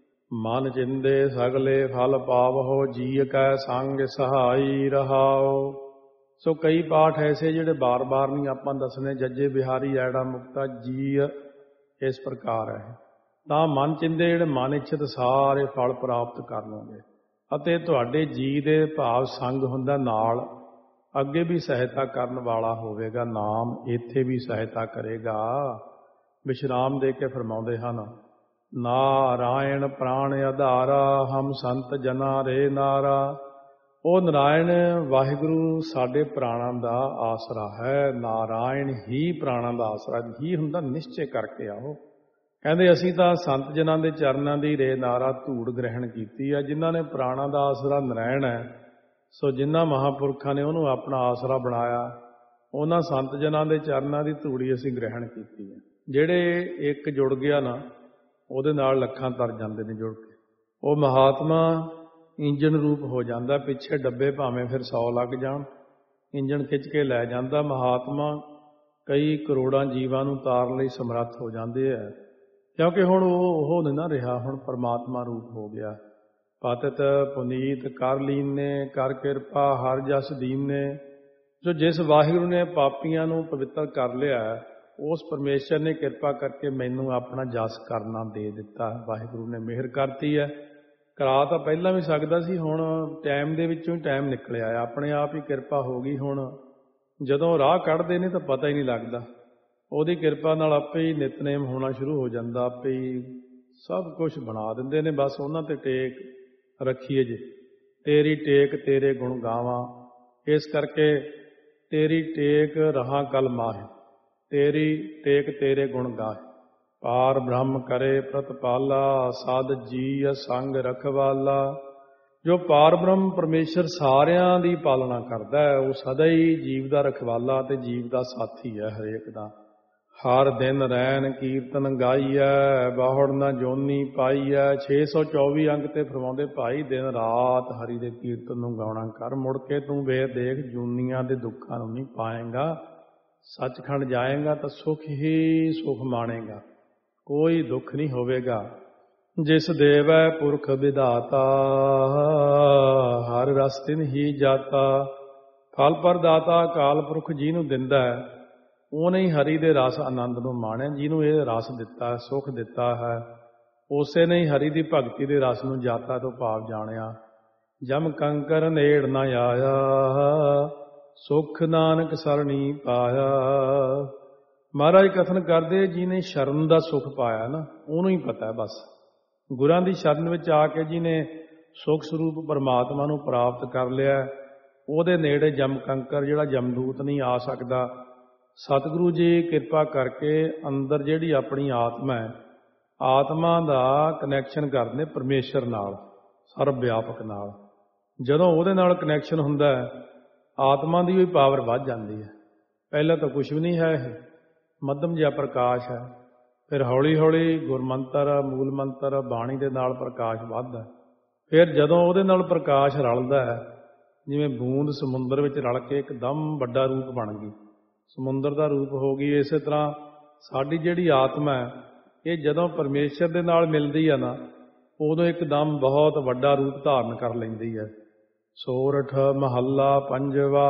ਮਨ ਚਿੰਦੇ ਸਗਲੇ ਫਲ ਪਾਵਹੁ, ਜੀ ਕੈ ਸੰਗ ਸਹਾਈ ਰਹਾਓ। ਸੋ ਕਈ ਪਾਠ ਐਸੇ ਜਿਹੜੇ ਬਾਰ-ਬਾਰ ਨਹੀਂ ਆਪਾਂ ਦੱਸਣੇ। ਜੱਜੇ ਬਿਹਾਰੀ ਐੜਾ ਮੁਕਤਾ ਜੀ ਇਸ ਪ੍ਰਕਾਰ ਹੈ। ਤਾਂ ਮਨ ਚਿੰਦੇ ਜਿਹੜੇ ਮਨ ਇੱਛਤ ਸਾਰੇ ਫਲ ਪ੍ਰਾਪਤ ਕਰ ਲਓਗੇ। ਅਤੇ ਤੁਹਾਡੇ ਜੀ ਦੇ ਭਾਵ ਸੰਗ ਹੁੰਦਾ ਨਾਲ, ਅੱਗੇ ਵੀ ਸਹਾਇਤਾ ਕਰਨ ਵਾਲਾ ਹੋਵੇਗਾ। ਨਾਮ ਇੱਥੇ ਵੀ ਸਹਾਇਤਾ ਕਰੇਗਾ। ਵਿਸ਼ਰਾਮ ਦੇ ਕੇ ਫਰਮਾਉਂਦੇ ਹਨ, ਨਾਰਾਇਣ ਪ੍ਰਾਣ ਆਧਾਰਾ, ਹਮ ਸੰਤ ਜਨਾ ਰੇ ਨਾਰਾ। ਉਹ ਨਾਰਾਇਣ ਵਾਹਿਗੁਰੂ ਸਾਡੇ ਪ੍ਰਾਣਾਂ ਦਾ ਆਸਰਾ ਹੈ। ਨਾਰਾਇਣ ਹੀ ਪ੍ਰਾਣਾਂ ਦਾ ਆਸਰਾ। ਹੀ ਹੁੰਦਾ ਨਿਸ਼ਚੇ ਕਰਕੇ ਆਓ। ਕਹਿੰਦੇ ਅਸੀਂ ਤਾਂ ਸੰਤ ਜਨਾਂ ਦੇ ਚਰਨਾਂ ਦੀ ਰੇ ਨਾਰਾ ਧੂੜ ਗ੍ਰਹਿਣ ਕੀਤੀ ਆ। ਜਿਨ੍ਹਾਂ ਨੇ ਪ੍ਰਾਣਾਂ ਦਾ ਆਸਰਾ ਨਰਾਇਣ ਹੈ, ਸੋ ਜਿਨ੍ਹਾਂ ਮਹਾਂਪੁਰਖਾਂ ਨੇ ਉਹਨੂੰ ਆਪਣਾ ਆਸਰਾ ਬਣਾਇਆ, ਉਹਨਾਂ ਸੰਤ ਜਨਾਂ ਦੇ ਚਰਨਾਂ ਦੀ ਧੂੜੀ ਅਸੀਂ ਗ੍ਰਹਿਣ ਕੀਤੀ ਹੈ। ਜਿਹੜੇ ਇੱਕ ਜੁੜ ਗਿਆ ਨਾ, ਉਹਦੇ ਨਾਲ ਲੱਖਾਂ ਤਰ ਜਾਂਦੇ ਨੇ ਜੁੜ ਕੇ। ਉਹ ਮਹਾਤਮਾ ਇੰਜਣ ਰੂਪ ਹੋ ਜਾਂਦਾ। ਪਿੱਛੇ ਡੱਬੇ ਭਾਵੇਂ ਫਿਰ ਸੌ ਲੱਗ ਜਾਣ, ਇੰਜਣ ਖਿੱਚ ਕੇ ਲੈ ਜਾਂਦਾ। ਮਹਾਤਮਾ ਕਈ ਕਰੋੜਾਂ ਜੀਵਾਂ ਨੂੰ ਤਾਰਨ ਲਈ ਸਮਰੱਥ ਹੋ ਜਾਂਦੇ ਹੈ, ਕਿਉਂਕਿ ਹੁਣ ਉਹ ਉਹ ਨਹੀਂ ਨਾ ਰਿਹਾ, ਹੁਣ ਪਰਮਾਤਮਾ ਰੂਪ ਹੋ ਗਿਆ। ਪਤਿਤ ਪੁਨੀਤ ਕਰ ਲੀਨੇ, ਕਰ ਕਿਰਪਾ ਹਰ ਜਸ ਦੀਨੇ। ਜੋ ਜਿਸ ਵਾਹਿਗੁਰੂ ਨੇ ਪਾਪੀਆਂ ਨੂੰ ਪਵਿੱਤਰ ਕਰ ਲਿਆ, ਉਸ ਪਰਮੇਸ਼ਰ ਨੇ ਕਿਰਪਾ ਕਰਕੇ ਮੈਨੂੰ ਆਪਣਾ ਜਸ ਕਰਨਾ ਦੇ ਦਿੱਤਾ। ਵਾਹਿਗੁਰੂ ਨੇ ਮਿਹਰ ਕਰਤੀ ਹੈ। ਕਰਾ ਤਾਂ ਪਹਿਲਾਂ ਵੀ ਸਕਦਾ ਸੀ, ਹੁਣ ਟਾਈਮ ਦੇ ਵਿੱਚੋਂ ਹੀ ਟਾਈਮ ਨਿਕਲਿਆ ਹੈ, ਆਪਣੇ ਆਪ ਹੀ ਕਿਰਪਾ ਹੋ ਗਈ। ਹੁਣ ਜਦੋਂ ਰਾਹ ਕੱਢਦੇ ਨੇ ਤਾਂ ਪਤਾ ਹੀ ਨਹੀਂ ਲੱਗਦਾ। ਉਹਦੀ ਕਿਰਪਾ ਨਾਲ ਆਪੇ ਹੀ ਨਿਤਨੇਮ ਹੋਣਾ ਸ਼ੁਰੂ ਹੋ ਜਾਂਦਾ, ਆਪੇ ਹੀ ਸਭ ਕੁਝ ਬਣਾ ਦਿੰਦੇ ਨੇ। ਬਸ ਉਹਨਾਂ ਤੇ ਟੇਕ ਰੱਖੀਏ ਜੇ। ਤੇਰੀ ਟੇਕ ਤੇਰੇ ਗੁਣ ਗਾਵਾਂ, ਇਸ ਕਰਕੇ ਤੇਰੀ ਟੇਕ ਰਹਾ ਕਲ ਮਾਹੇ, ਤੇਰੀ ਟੇਕ ਤੇਰੇ ਗੁਣ ਗਾਏ। ਪਾਰ ਬ੍ਰਹਮ ਕਰੇ ਪ੍ਰਤਪਾਲਾ, ਸਾਧ ਜੀ ਸੰਗ ਰਖਵਾਲਾ। ਜੋ ਪਾਰ ਬ੍ਰਹਮ ਪਰਮੇਸ਼ਰ ਸਾਰਿਆਂ ਦੀ ਪਾਲਣਾ ਕਰਦਾ ਹੈ, ਉਹ ਸਦਾ ਹੀ ਜੀਵ ਦਾ ਰਖਵਾਲਾ ਤੇ ਜੀਵ ਦਾ ਸਾਥੀ ਹੈ ਹਰੇਕ ਦਾ। ਹਰ ਦਿਨ ਰੈਣ ਕੀਰਤਨ ਗਾਈਐ, ਬਾਹੜ ਨਾ ਜੋਨੀ ਪਾਈਐ। ਛੇ ਸੌ ਚੌਵੀ ਅੰਗ ਤੇ ਫਰਮਾਉਂਦੇ ਭਾਈ, ਦਿਨ ਰਾਤ ਹਰੀ ਦੇ ਕੀਰਤਨ ਨੂੰ ਗਾਉਣਾ ਕਰ, ਮੁੜ ਕੇ ਤੂੰ ਵੇਖ ਦੇਖ ਜੂਨੀਆਂ ਦੇ ਦੁੱਖਾਂ ਨੂੰ ਨਹੀਂ ਪਾਏਂਗਾ। ਸੱਚਖੰਡ ਜਾਏਗਾ ਤਾਂ ਸੁਖ ਹੀ ਸੁਖ ਮਾਣੇਗਾ, ਕੋਈ ਦੁੱਖ ਨਹੀਂ ਹੋਵੇਗਾ। ਜਿਸ ਦੇਵੈ ਪੁਰਖ ਵਿਧਾਤਾ, ਹਰ ਰਸ ਤਿਨ ਹੀ ਜਾਤਾ। ਫਲ ਪ੍ਰਦਾਤਾ ਅਕਾਲ ਪੁਰਖ ਜਿਹਨੂੰ ਦਿੰਦਾ ਹੈ, ਉਹਨੇ ਹੀ ਹਰੀ ਦੇ ਰਸ ਆਨੰਦ ਨੂੰ ਮਾਣਿਆ। ਜਿਹਨੂੰ ਇਹ ਰਸ ਦਿੱਤਾ, ਸੁਖ ਦਿੱਤਾ ਹੈ, ਉਸੇ ਨੇ ਹੀ ਹਰੀ ਦੀ ਭਗਤੀ ਦੇ ਰਸ ਨੂੰ ਜਾਤਾ ਤੋਂ ਭਾਵ ਜਾਣਿਆ। ਜਮ ਕੰਕਰ ਨੇੜ ਨਾ ਆਇਆ, ਸੁਖ ਨਾਨਕ ਸਰਣੀ ਪਾਇਆ। ਮਹਾਰਾਜ ਕਥਨ ਕਰਦੇ, ਜਿਹਨੇ ਸ਼ਰਨ ਦਾ ਸੁਖ ਪਾਇਆ ਨਾ, ਉਹਨੂੰ ਹੀ ਪਤਾ ਬਸ। ਗੁਰਾਂ ਦੀ ਸ਼ਰਨ ਵਿੱਚ ਆ ਕੇ ਜਿਹਨੇ ਸੁਖ ਸਰੂਪ ਪਰਮਾਤਮਾ ਨੂੰ ਪ੍ਰਾਪਤ ਕਰ ਲਿਆ, ਉਹਦੇ ਨੇੜੇ ਜਮ ਕੰਕਰ ਜਿਹੜਾ ਜਮਦੂਤ ਨਹੀਂ ਆ ਸਕਦਾ। ਸਤਿਗੁਰੂ ਜੀ ਕਿਰਪਾ ਕਰਕੇ ਅੰਦਰ ਜਿਹੜੀ ਆਪਣੀ ਆਤਮਾ ਹੈ, ਆਤਮਾ ਦਾ ਕਨੈਕਸ਼ਨ ਕਰਦੇ ਪਰਮੇਸ਼ਰ ਨਾਲ, ਸਰਬ ਵਿਆਪਕ ਨਾਲ। ਜਦੋਂ ਉਹਦੇ ਨਾਲ ਕਨੈਕਸ਼ਨ ਹੁੰਦਾ ਹੈ, ਆਤਮਾ ਦੀ ਵੀ ਪਾਵਰ ਵੱਧ ਜਾਂਦੀ ਹੈ। ਪਹਿਲਾਂ ਤਾਂ ਕੁਛ ਵੀ ਨਹੀਂ ਹੈ, ਇਹ ਮੱਧਮ ਜਿਹਾ ਪ੍ਰਕਾਸ਼ ਹੈ। ਫਿਰ ਹੌਲੀ ਹੌਲੀ ਗੁਰਮੰਤਰ, ਮੂਲ ਮੰਤਰ, ਬਾਣੀ ਦੇ ਨਾਲ ਪ੍ਰਕਾਸ਼ ਵੱਧਦਾ। ਫਿਰ ਜਦੋਂ ਉਹਦੇ ਨਾਲ ਪ੍ਰਕਾਸ਼ ਰਲਦਾ ਹੈ, ਜਿਵੇਂ ਬੂੰਦ ਸਮੁੰਦਰ ਵਿੱਚ ਰਲ ਕੇ ਇੱਕਦਮ ਵੱਡਾ ਰੂਪ ਬਣ ਗਈ, ਸਮੁੰਦਰ ਦਾ ਰੂਪ ਹੋ ਗਈ। ਇਸੇ ਤਰ੍ਹਾਂ ਸਾਡੀ ਜਿਹੜੀ ਆਤਮਾ ਹੈ, ਇਹ ਜਦੋਂ ਪਰਮੇਸ਼ਰ ਦੇ ਨਾਲ ਮਿਲਦੀ ਹੈ ਨਾ, ਉਦੋਂ ਇੱਕਦਮ ਬਹੁਤ ਵੱਡਾ ਰੂਪ ਧਾਰਨ ਕਰ ਲੈਂਦੀ ਹੈ। ਸੋਰਠ ਮਹੱਲਾ ਪੰਜਵਾ।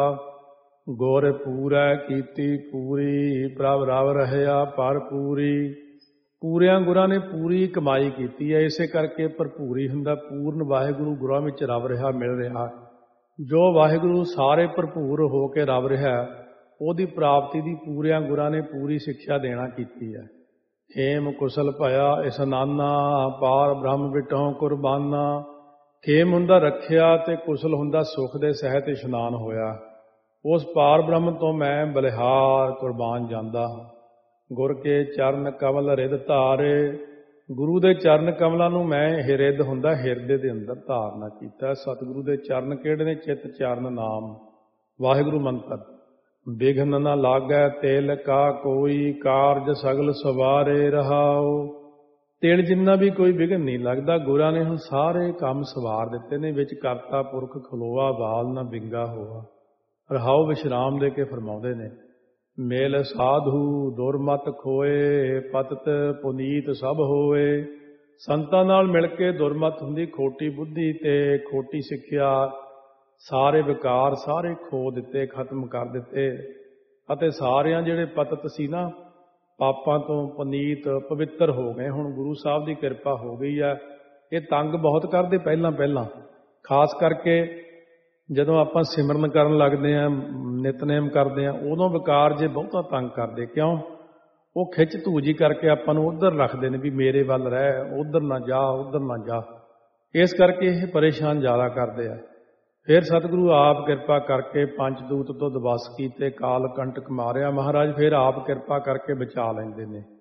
ਗੁਰ ਪੂਰੈ ਕੀਤੀ ਪੂਰੀ, ਪ੍ਰਭ ਰਵ ਰਹਿਆ ਭਰਪੂਰੀ। ਪੂਰਿਆਂ ਗੁਰਾਂ ਨੇ ਪੂਰੀ ਕਮਾਈ ਕੀਤੀ ਹੈ, ਇਸੇ ਕਰਕੇ ਭਰਪੂਰੀ ਹੁੰਦਾ। ਪੂਰਨ ਵਾਹਿਗੁਰੂ ਗੁਰਾਂ ਵਿੱਚ ਰਵ ਰਿਹਾ, ਮਿਲ ਰਿਹਾ। ਜੋ ਵਾਹਿਗੁਰੂ ਸਾਰੇ ਭਰਪੂਰ ਹੋ ਕੇ ਰਵ ਰਿਹਾ, ਉਹਦੀ ਪ੍ਰਾਪਤੀ ਦੀ ਪੂਰਿਆਂ ਗੁਰਾਂ ਨੇ ਪੂਰੀ ਸਿੱਖਿਆ ਦੇਣਾ ਕੀਤੀ ਹੈ। ਖੇਮ ਕੁਸਲ ਭਇਆ ਇਸਨਾਨਾ, ਪਾਰ ਬ੍ਰਹਮ ਵਿਟਹੁ ਕੁਰਬਾਨਾ। ਖੇਮ ਹੁੰਦਾ ਰੱਖਿਆ ਤੇ ਕੁਸਲ ਹੁੰਦਾ ਸੁਖ ਦੇ ਸਹਿਤ ਇਸ਼ਨਾਨ ਹੋਇਆ। ਉਸ ਪਾਰ ਬ੍ਰਹਮ ਤੋਂ ਮੈਂ ਬਲਿਹਾਰ ਕੁਰਬਾਨ ਜਾਂਦਾ ਹਾਂ। ਗੁਰ ਕੇ ਚਰਨ ਕਮਲ ਰਿਦ ਧਾਰੇ। ਗੁਰੂ ਦੇ ਚਰਨ ਕਮਲਾਂ ਨੂੰ ਮੈਂ ਹਿਰਿਦ ਹੁੰਦਾ ਹਿਰਦੇ ਦੇ ਅੰਦਰ ਧਾਰਨਾ ਕੀਤਾ। ਸਤਿਗੁਰੂ ਦੇ ਚਰਨ ਕਿਹੜੇ ਨੇ? ਚਿੱਤ ਚਰਨ ਨਾਮ ਵਾਹਿਗੁਰੂ ਮੰਤਰ। ਬਿਘਨ ਨਾ ਲਾਗੈ ਤਿਲ ਕਾ ਕੋਈ, ਕਾਰਜ ਸਗਲ ਸਵਾਰੇ ਰਹਾਓ। ਤਿਲ ਜਿੰਨਾ ਵੀ ਕੋਈ ਵਿਘਨ ਨਹੀਂ ਲੱਗਦਾ। ਗੁਰਾਂ ਨੇ ਹੁਣ ਸਾਰੇ ਕੰਮ ਸਵਾਰ ਦਿੱਤੇ ਨੇ। ਵਿੱਚ ਕਰਤਾ ਪੁਰਖ ਖਲੋਆ, ਬਾਲ ਨਾ ਵਿੰਗਾ ਹੋਆ। ਰਹਾਓ ਵਿਸ਼ਰਾਮ ਦੇ ਕੇ ਫਰਮਾਉਂਦੇ ਨੇ, ਮੇਲ ਸਾਧੂ ਦੁਰਮਤ ਖੋਏ, ਪਤਿਤ ਪੁਨੀਤ ਸਭ ਹੋਏ। ਸੰਤਾਂ ਨਾਲ ਮਿਲ ਕੇ ਦੁਰਮਤ ਹੁੰਦੀ, ਖੋਟੀ ਬੁੱਧੀ ਤੇ ਖੋਟੀ ਸਿੱਖਿਆ, ਸਾਰੇ ਵਿਕਾਰ ਸਾਰੇ ਖੋ ਦਿੱਤੇ, ਖਤਮ ਕਰ ਦਿੱਤੇ। ਅਤੇ ਸਾਰਿਆਂ ਜਿਹੜੇ ਪਤਿਤ ਸੀ ਨਾ, ਪਾਪਾਂ ਤੋਂ ਪੁਨੀਤ ਪਵਿੱਤਰ ਹੋ ਗਏ। ਹੁਣ ਗੁਰੂ ਸਾਹਿਬ ਦੀ ਕਿਰਪਾ ਹੋ ਗਈ ਹੈ। ਇਹ ਤੰਗ ਬਹੁਤ ਕਰਦੇ ਪਹਿਲਾਂ ਪਹਿਲਾਂ, ਖਾਸ ਕਰਕੇ ਜਦੋਂ ਆਪਾਂ ਸਿਮਰਨ ਕਰਨ ਲੱਗਦੇ ਹਾਂ, ਨਿਤਨੇਮ ਕਰਦੇ ਹਾਂ, ਉਦੋਂ ਵਿਕਾਰ ਜੇ ਬਹੁਤਾ ਤੰਗ ਕਰਦੇ। ਕਿਉਂ? ਉਹ ਖਿੱਚ ਧੂਜੀ ਕਰਕੇ ਆਪਾਂ ਨੂੰ ਉੱਧਰ ਰੱਖਦੇ ਨੇ ਵੀ ਮੇਰੇ ਵੱਲ ਰਹਿ, ਉੱਧਰ ਨਾ ਜਾ, ਉੱਧਰ ਨਾ ਜਾ। ਇਸ ਕਰਕੇ ਇਹ ਪਰੇਸ਼ਾਨ ਜ਼ਿਆਦਾ ਕਰਦੇ ਆ। ਫਿਰ ਸਤਿਗੁਰੂ ਆਪ ਕਿਰਪਾ ਕਰਕੇ ਪੰਚਦੂਤ ਤੋਂ ਦਵਸ ਕੀਤੇ, ਕਾਲ ਕੰਟਕ ਮਾਰਿਆ ਮਹਾਰਾਜ। ਫਿਰ ਆਪ ਕਿਰਪਾ ਕਰਕੇ ਬਚਾ ਲੈਂਦੇ ਨੇ।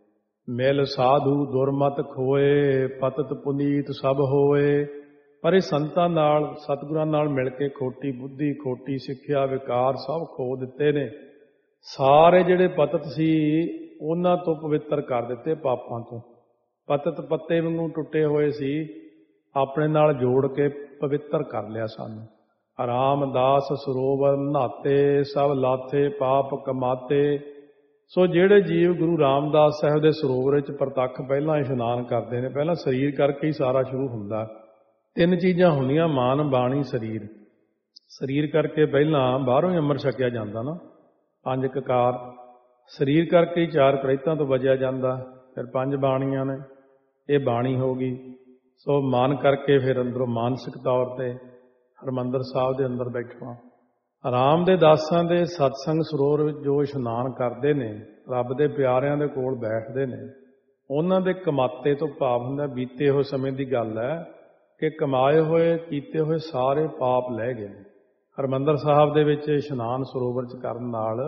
ਮਿਲ ਸਾਧੂ ਦੁਰਮਤ ਖੋਏ, ਪਤਤ ਪੁਨੀਤ ਸਭ ਹੋਏ। ਪਰ ਇਹ ਸੰਤਾਂ ਨਾਲ, ਸਤਿਗੁਰਾਂ ਨਾਲ ਮਿਲ ਕੇ ਖੋਟੀ ਬੁੱਧੀ, ਖੋਟੀ ਸਿੱਖਿਆ, ਵਿਕਾਰ ਸਭ ਖੋ ਦਿੱਤੇ ਨੇ। ਸਾਰੇ ਜਿਹੜੇ ਪਤਤ ਸੀ ਉਹਨਾਂ ਤੋਂ ਪਵਿੱਤਰ ਕਰ ਦਿੱਤੇ, ਪਾਪਾਂ ਤੋਂ। ਪਤਤ ਪੱਤੇ ਵਾਂਗੂ ਟੁੱਟੇ ਹੋਏ ਸੀ, ਆਪਣੇ ਨਾਲ ਜੋੜ ਕੇ ਪਵਿੱਤਰ ਕਰ ਲਿਆ ਸਾਨੂੰ। ਰਾਮਦਾਸ ਸਰੋਵਰ ਨਹਾਤੇ, ਸਭ ਲਾਥੇ ਪਾਪ ਕਮਾਤੇ। ਸੋ ਜਿਹੜੇ ਜੀਵ ਗੁਰੂ ਰਾਮਦਾਸ ਸਾਹਿਬ ਦੇ ਸਰੋਵਰ ਵਿੱਚ ਪ੍ਰਤੱਖ ਪਹਿਲਾਂ ਇਸ਼ਨਾਨ ਕਰਦੇ ਨੇ, ਪਹਿਲਾਂ ਸਰੀਰ ਕਰਕੇ ਹੀ ਸਾਰਾ ਸ਼ੁਰੂ ਹੁੰਦਾ। ਤਿੰਨ ਚੀਜ਼ਾਂ ਹੁੰਦੀਆਂ, ਮਾਨ, ਬਾਣੀ, ਸਰੀਰ। ਸਰੀਰ ਕਰਕੇ ਪਹਿਲਾਂ ਬਾਹਰੋਂ ਹੀ ਅੰਮ੍ਰਿਤ ਛਕਿਆ ਜਾਂਦਾ ਨਾ, ਪੰਜ ਕਕਾਰ। ਸਰੀਰ ਕਰਕੇ ਹੀ ਚਾਰ ਕ੍ਰੈਤਾਂ ਤੋਂ ਬਚਿਆ ਜਾਂਦਾ। ਫਿਰ ਪੰਜ ਬਾਣੀਆਂ ਨੇ, ਇਹ ਬਾਣੀ ਹੋ ਗਈ। ਸੋ ਮਨ ਕਰਕੇ ਫਿਰ ਅੰਦਰੋਂ ਮਾਨਸਿਕ ਤੌਰ ਤੇ ਹਰਿਮੰਦਰ ਸਾਹਿਬ ਦੇ ਅੰਦਰ ਬੈਠਣਾ। ਰਾਮ ਦੇ ਦਾਸਾਂ ਦੇ ਸਤਸੰਗ ਸਰੋਵਰ ਵਿੱਚ ਜੋ ਇਸ਼ਨਾਨ ਕਰਦੇ ਨੇ, ਰੱਬ ਦੇ ਪਿਆਰਿਆਂ ਦੇ ਕੋਲ ਬੈਠਦੇ ਨੇ, ਉਹਨਾਂ ਦੇ ਕਮਾਤੇ ਤੋਂ ਭਾਵ ਹੁੰਦਾ ਬੀਤੇ ਹੋਏ ਸਮੇਂ ਦੀ ਗੱਲ ਹੈ ਕਿ ਕਮਾਏ ਹੋਏ ਕੀਤੇ ਹੋਏ ਸਾਰੇ ਪਾਪ ਲੈ ਗਏ ਨੇ। ਹਰਿਮੰਦਰ ਸਾਹਿਬ ਦੇ ਵਿੱਚ ਇਸ਼ਨਾਨ ਸਰੋਵਰ 'ਚ ਕਰਨ ਨਾਲ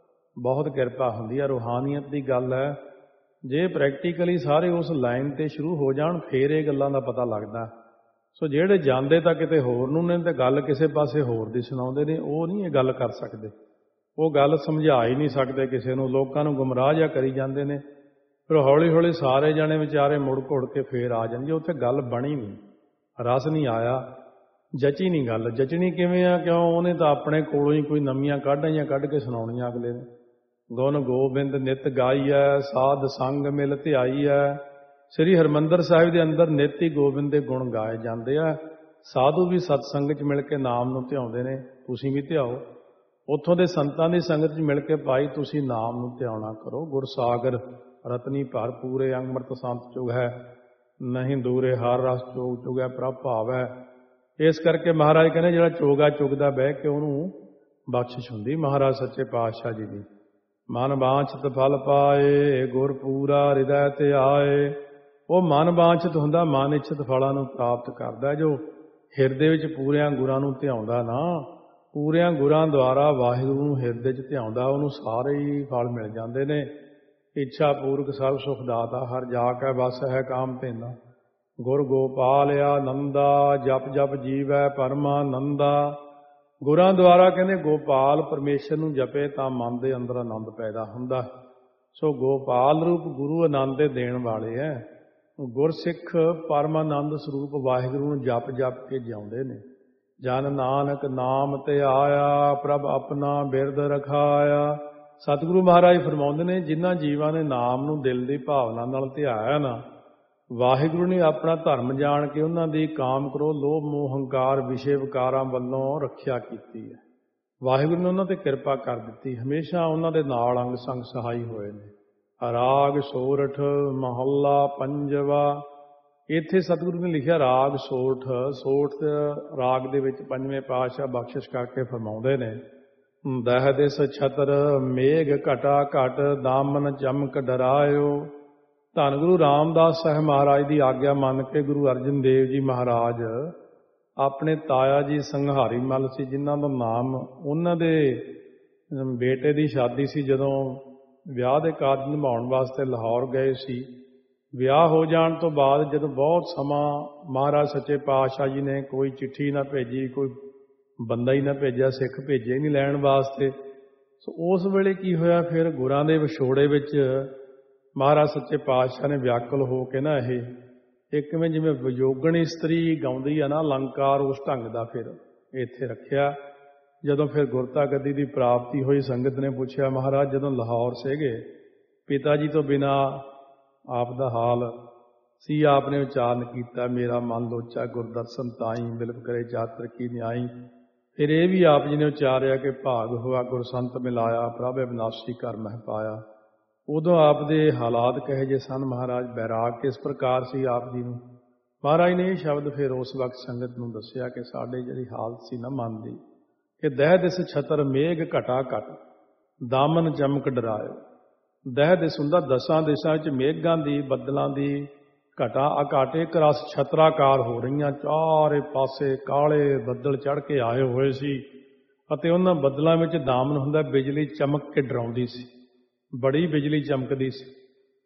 ਬਹੁਤ ਕਿਰਪਾ ਹੁੰਦੀ ਹੈ। ਰੂਹਾਨੀਅਤ ਦੀ ਗੱਲ ਹੈ। ਜੇ ਪ੍ਰੈਕਟੀਕਲੀ ਸਾਰੇ ਉਸ ਲਾਈਨ ਤੇ ਸ਼ੁਰੂ ਹੋ ਜਾਣ ਫੇਰ ਇਹ ਗੱਲਾਂ ਦਾ ਪਤਾ ਲੱਗਦਾ। ਸੋ ਜਿਹੜੇ ਜਾਂਦੇ ਤਾਂ ਕਿਤੇ ਹੋਰ ਨੂੰ ਨੇ ਤੇ ਗੱਲ ਕਿਸੇ ਪਾਸੇ ਹੋਰ ਦੀ ਸੁਣਾਉਂਦੇ ਨੇ, ਉਹ ਨਹੀਂ ਇਹ ਗੱਲ ਕਰ ਸਕਦੇ। ਉਹ ਗੱਲ ਸਮਝਾ ਹੀ ਨਹੀਂ ਸਕਦੇ ਕਿਸੇ ਨੂੰ, ਲੋਕਾਂ ਨੂੰ ਗੁੰਮਰਾਹ ਜਿਹਾ ਕਰੀ ਜਾਂਦੇ ਨੇ। ਫਿਰ ਹੌਲੀ ਹੌਲੀ ਸਾਰੇ ਜਾਣੇ ਵਿਚਾਰੇ ਮੁੜ ਘੁੜ ਕੇ ਫੇਰ ਆ ਜਾਣਗੇ। ਉੱਥੇ ਗੱਲ ਬਣੀ ਨਹੀਂ, ਰਸ ਨਹੀਂ ਆਇਆ, ਜਚੀ ਨਹੀਂ ਗੱਲ। ਜਚਣੀ ਕਿਵੇਂ ਆ? ਕਿਉਂ ਉਹਨੇ ਤਾਂ ਆਪਣੇ ਕੋਲੋਂ ਹੀ ਕੋਈ ਨਵੀਆਂ ਕਾਢਾਂ ਕੱਢ ਕੇ ਸੁਣਾਉਣੀਆਂ ਅਗਲੇ ਨੇ। ਗੁਣ ਗੋਬਿੰਦ ਨਿਤ ਗਾਈਐ, ਸਾਧ ਸੰਗ ਮਿਲ ਧਿਆਈਐ। ਸ੍ਰੀ ਹਰਿਮੰਦਰ ਸਾਹਿਬ ਦੇ ਅੰਦਰ ਨਿਤ ਹੀ ਗੋਬਿੰਦ ਦੇ ਗੁਣ ਗਾਏ ਜਾਂਦੇ ਆ। ਸਾਧੂ ਵੀ ਸਤਸੰਗ 'ਚ ਮਿਲ ਕੇ ਨਾਮ ਨੂੰ ਧਿਆਉਂਦੇ ਨੇ, ਤੁਸੀਂ ਵੀ ਧਿਆਓ। ਉੱਥੋਂ ਦੇ ਸੰਤਾਂ ਦੀ ਸੰਗਤ 'ਚ ਮਿਲ ਕੇ ਭਾਈ ਤੁਸੀਂ ਨਾਮ ਨੂੰ ਧਿਆਉਣਾ ਕਰੋ। ਗੁਰਸਾਗਰ ਰਤਨੀ ਭਰ ਪੂਰੇ, ਅੰਮ੍ਰਿਤ ਸੰਤ ਚੁਗ ਹੈ, ਨਹੀਂ ਦੂਰੇ ਹਰ ਰਸ ਚੋਗ ਚੁਗੈ ਪ੍ਰਭ ਭਾਵ ਹੈ। ਇਸ ਕਰਕੇ ਮਹਾਰਾਜ ਕਹਿੰਦੇ ਜਿਹੜਾ ਚੋਗਾ ਚੁਗਦਾ ਬਹਿ ਕੇ ਉਹਨੂੰ ਬਖਸ਼ਿਸ਼ ਹੁੰਦੀ ਮਹਾਰਾਜ ਸੱਚੇ ਪਾਤਸ਼ਾਹ ਜੀ ਦੀ। ਮਨ ਬਾਂਛਤ ਫਲ ਪਾਏ, ਗੁਰ ਪੂਰਾ ਹਿਰਦੈ ਤੇ ਆਏ। ਉਹ ਮਨ ਬਾਂਛਤ ਹੁੰਦਾ, ਮਨ ਇੱਛਤ ਫਲਾਂ ਨੂੰ ਪ੍ਰਾਪਤ ਕਰਦਾ। ਜੋ ਹਿਰਦੇ ਵਿੱਚ ਪੂਰਿਆਂ ਗੁਰਾਂ ਨੂੰ ਧਿਆਉਂਦਾ ਨਾ, ਪੂਰਿਆਂ ਗੁਰਾਂ ਦੁਆਰਾ ਵਾਹਿਗੁਰੂ ਨੂੰ ਹਿਰਦੇ 'ਚ ਧਿਆਉਂਦਾ, ਉਹਨੂੰ ਸਾਰੇ ਹੀ ਫਲ ਮਿਲ ਜਾਂਦੇ ਨੇ। ਇੱਛਾ ਪੂਰਕ ਸਭ ਸੁਖ ਦਾਤਾ, ਹਰ ਜਾ ਕੈ ਵਸ ਹੈ ਕਾਮ ਧੇਨਾ। ਗੁਰ ਗੋਪਾਲ ਆਨੰਦਾ, ਜਪ ਜਪ ਜੀਵੈ ਪਰਮਾਨੰਦਾ। ਗੁਰਾਂ ਦੁਆਰਾ ਕਹਿੰਦੇ ਗੋਪਾਲ ਪਰਮੇਸ਼ਰ ਨੂੰ ਜਪੇ ਤਾਂ ਮਨ ਦੇ ਅੰਦਰ ਆਨੰਦ ਪੈਦਾ ਹੁੰਦਾ। ਸੋ ਗੋਪਾਲ ਰੂਪ ਗੁਰੂ ਆਨੰਦ ਦੇ ਦੇਣ ਵਾਲੇ ਹੈ। ਗੁਰਸਿੱਖ ਪਰਮਾਨੰਦ ਸਰੂਪ ਵਾਹਿਗੁਰੂ ਨੂੰ ਜਪ ਜਪ ਕੇ ਜਿਉਂਦੇ ਨੇ। ਜਨ ਨਾਨਕ ਨਾਮ ਤੇ ਆਇਆ, ਪ੍ਰਭ ਆਪਣਾ ਬਿਰਦ ਰਖਾਇਆ। ਸਤਿਗੁਰੂ ਮਹਾਰਾਜ ਫਰਮਾਉਂਦੇ ਨੇ, ਜਿਨ੍ਹਾਂ ਜੀਵਾਂ ਨੇ ਨਾਮ ਨੂੰ ਦਿਲ ਦੀ ਭਾਵਨਾ ਨਾਲ ਧਿਆਇਆ ਨਾ, ਵਾਹਿਗੁਰੂ ਨੇ ਆਪਣਾ ਧਰਮ ਜਾਣ ਕੇ ਉਹਨਾਂ ਦੀ ਕਾਮ ਕ੍ਰੋਧ ਲੋਭ ਮੋਹ ਹੰਕਾਰ ਵਿਸ਼ੇ ਵਿਕਾਰਾਂ ਵੱਲੋਂ ਰੱਖਿਆ ਕੀਤੀ ਹੈ। ਵਾਹਿਗੁਰੂ ਨੇ ਉਹਨਾਂ ਤੇ ਕਿਰਪਾ ਕਰ ਦਿੱਤੀ, ਹਮੇਸ਼ਾ ਉਹਨਾਂ ਦੇ ਨਾਲ ਅੰਗ ਸੰਗ ਸਹਾਈ ਹੋਏ ਨੇ। ਰਾਗ ਸੋਰਠ ਮਹੱਲਾ ਪੰਜਵਾ। ਇੱਥੇ ਸਤਿਗੁਰੂ ਨੇ ਲਿਖਿਆ ਰਾਗ ਸੋਰਠ। ਸੋਰਠ ਰਾਗ ਦੇ ਵਿੱਚ ਪੰਜਵੇਂ ਪਾਤਸ਼ਾਹ ਬਖਸ਼ਿਸ਼ ਕਰਕੇ ਫਰਮਾਉਂਦੇ ਨੇ, ਦਹਿ ਦਿਸ ਛਤਰ ਮੇਘ ਘਟਾ ਘਟ, ਦਾਮਨ ਚਮਕ ਡਰਾਇਓ। ਧੰਨ ਗੁਰੂ ਰਾਮਦਾਸ ਸਾਹਿਬ ਮਹਾਰਾਜ ਦੀ ਆਗਿਆ ਮੰਨ ਕੇ ਗੁਰੂ ਅਰਜਨ ਦੇਵ ਜੀ ਮਹਾਰਾਜ ਆਪਣੇ ਤਾਇਆ ਜੀ ਸੰਘਾਰੀ ਮੱਲ ਸੀ, ਜਿਨ੍ਹਾਂ ਦਾ ਨਾਮ, ਉਹਨਾਂ ਦੇ ਬੇਟੇ ਦੀ ਸ਼ਾਦੀ ਸੀ। ਜਦੋਂ ਵਿਆਹ ਦੇ ਕਾਰਜ ਨਿਭਾਉਣ ਵਾਸਤੇ ਲਾਹੌਰ ਗਏ ਸੀ, ਵਿਆਹ ਹੋ ਜਾਣ ਤੋਂ ਬਾਅਦ ਜਦੋਂ ਬਹੁਤ ਸਮਾਂ ਮਹਾਰਾਜ ਸੱਚੇ ਪਾਤਸ਼ਾਹ ਜੀ ਨੇ ਕੋਈ ਚਿੱਠੀ ਨਾ ਭੇਜੀ, ਕੋਈ ਬੰਦਾ ਹੀ ਨਾ ਭੇਜਿਆ, ਸਿੱਖ ਭੇਜੇ ਨਹੀਂ ਲੈਣ ਵਾਸਤੇ। ਸੋ ਉਸ ਵੇਲੇ ਕੀ ਹੋਇਆ, ਫਿਰ ਗੁਰਾਂ ਦੇ ਵਿਛੋੜੇ ਵਿੱਚ ਮਹਾਰਾਜ ਸੱਚੇ ਪਾਤਸ਼ਾਹ ਨੇ ਵਿਆਕੁਲ ਹੋ ਕੇ ਨਾ ਇਹ ਇੱਕ ਕਿਵੇਂ ਜਿਵੇਂ ਵਿਯੋਗਣੀ ਇਸਤਰੀ ਗਾਉਂਦੀ ਆ ਨਾ ਅਲੰਕਾਰ, ਉਸ ਢੰਗ ਦਾ ਫਿਰ ਇੱਥੇ ਰੱਖਿਆ। ਜਦੋਂ ਫਿਰ ਗੁਰਤਾ ਗੱਦੀ ਦੀ ਪ੍ਰਾਪਤੀ ਹੋਈ, ਸੰਗਤ ਨੇ ਪੁੱਛਿਆ, ਮਹਾਰਾਜ ਜਦੋਂ ਲਾਹੌਰ ਸੀਗੇ ਪਿਤਾ ਜੀ ਤੋਂ ਬਿਨਾਂ ਆਪ ਦਾ ਹਾਲ ਸੀ, ਆਪ ਨੇ ਉਚਾਰਨ ਕੀਤਾ, ਮੇਰਾ ਮਨ ਲੋਚਾ ਗੁਰਦਰਸ਼ਨ ਤਾਈ, ਬਿਲਪ ਕਰੇ ਚਾਤਰ ਕੀ ਨਿਆਈ। ਫਿਰ ਇਹ ਵੀ ਆਪ ਜੀ ਨੇ ਉਚਾਰਿਆ ਕਿ ਭਾਗ ਹੋਆ ਗੁਰ ਸੰਤ ਮਿਲਾਇਆ, ਪ੍ਰਭ ਅਬਿਨਾਸੀ ਘਰ ਮਹਿ ਪਾਇਆ। ਉਦੋਂ ਆਪ ਦੇ ਹਾਲਾਤ ਕਹੇ ਜੇ ਸਨ, ਮਹਾਰਾਜ ਬੈਰਾਗ ਕਿਸ ਪ੍ਰਕਾਰ ਸੀ ਆਪ ਜੀ ਨੂੰ। ਮਹਾਰਾਜ ਨੇ ਇਹ ਸ਼ਬਦ ਫਿਰ ਉਸ ਵਕਤ ਸੰਗਤ ਨੂੰ ਦੱਸਿਆ ਕਿ ਸਾਡੇ ਜਿਹੜੀ ਹਾਲਤ ਸੀ ਨਾ ਮਨ ਦੀ, ਕਿ ਦਹਿ ਦਿਸ ਛਤਰ ਮੇਘ ਘਟਾ ਘਟ, ਦਾਮਨ ਚਮਕ ਡਰਾਇਓ। ਦਹਿ ਦਿਸ ਹੁੰਦਾ ਦਸਾਂ ਦਿਸ਼ਾਂ ਵਿੱਚ ਮੇਘਾਂ ਦੀ, ਬੱਦਲਾਂ ਦੀ ਘਟਾ ਅਕਾਟੇ ਇੱਕ ਰਸ ਛਤਰਾਕਾਰ ਹੋ ਰਹੀਆਂ, ਚਾਰੇ ਪਾਸੇ ਕਾਲੇ ਬੱਦਲ ਚੜ੍ਹ ਕੇ ਆਏ ਹੋਏ ਸੀ ਅਤੇ ਉਹਨਾਂ ਬੱਦਲਾਂ ਵਿੱਚ ਦਾਮਨ ਹੁੰਦਾ, ਬਿਜਲੀ ਚਮਕ ਕੇ ਡਰਾਉਂਦੀ ਸੀ, ਬੜੀ ਬਿਜਲੀ ਚਮਕਦੀ ਸੀ।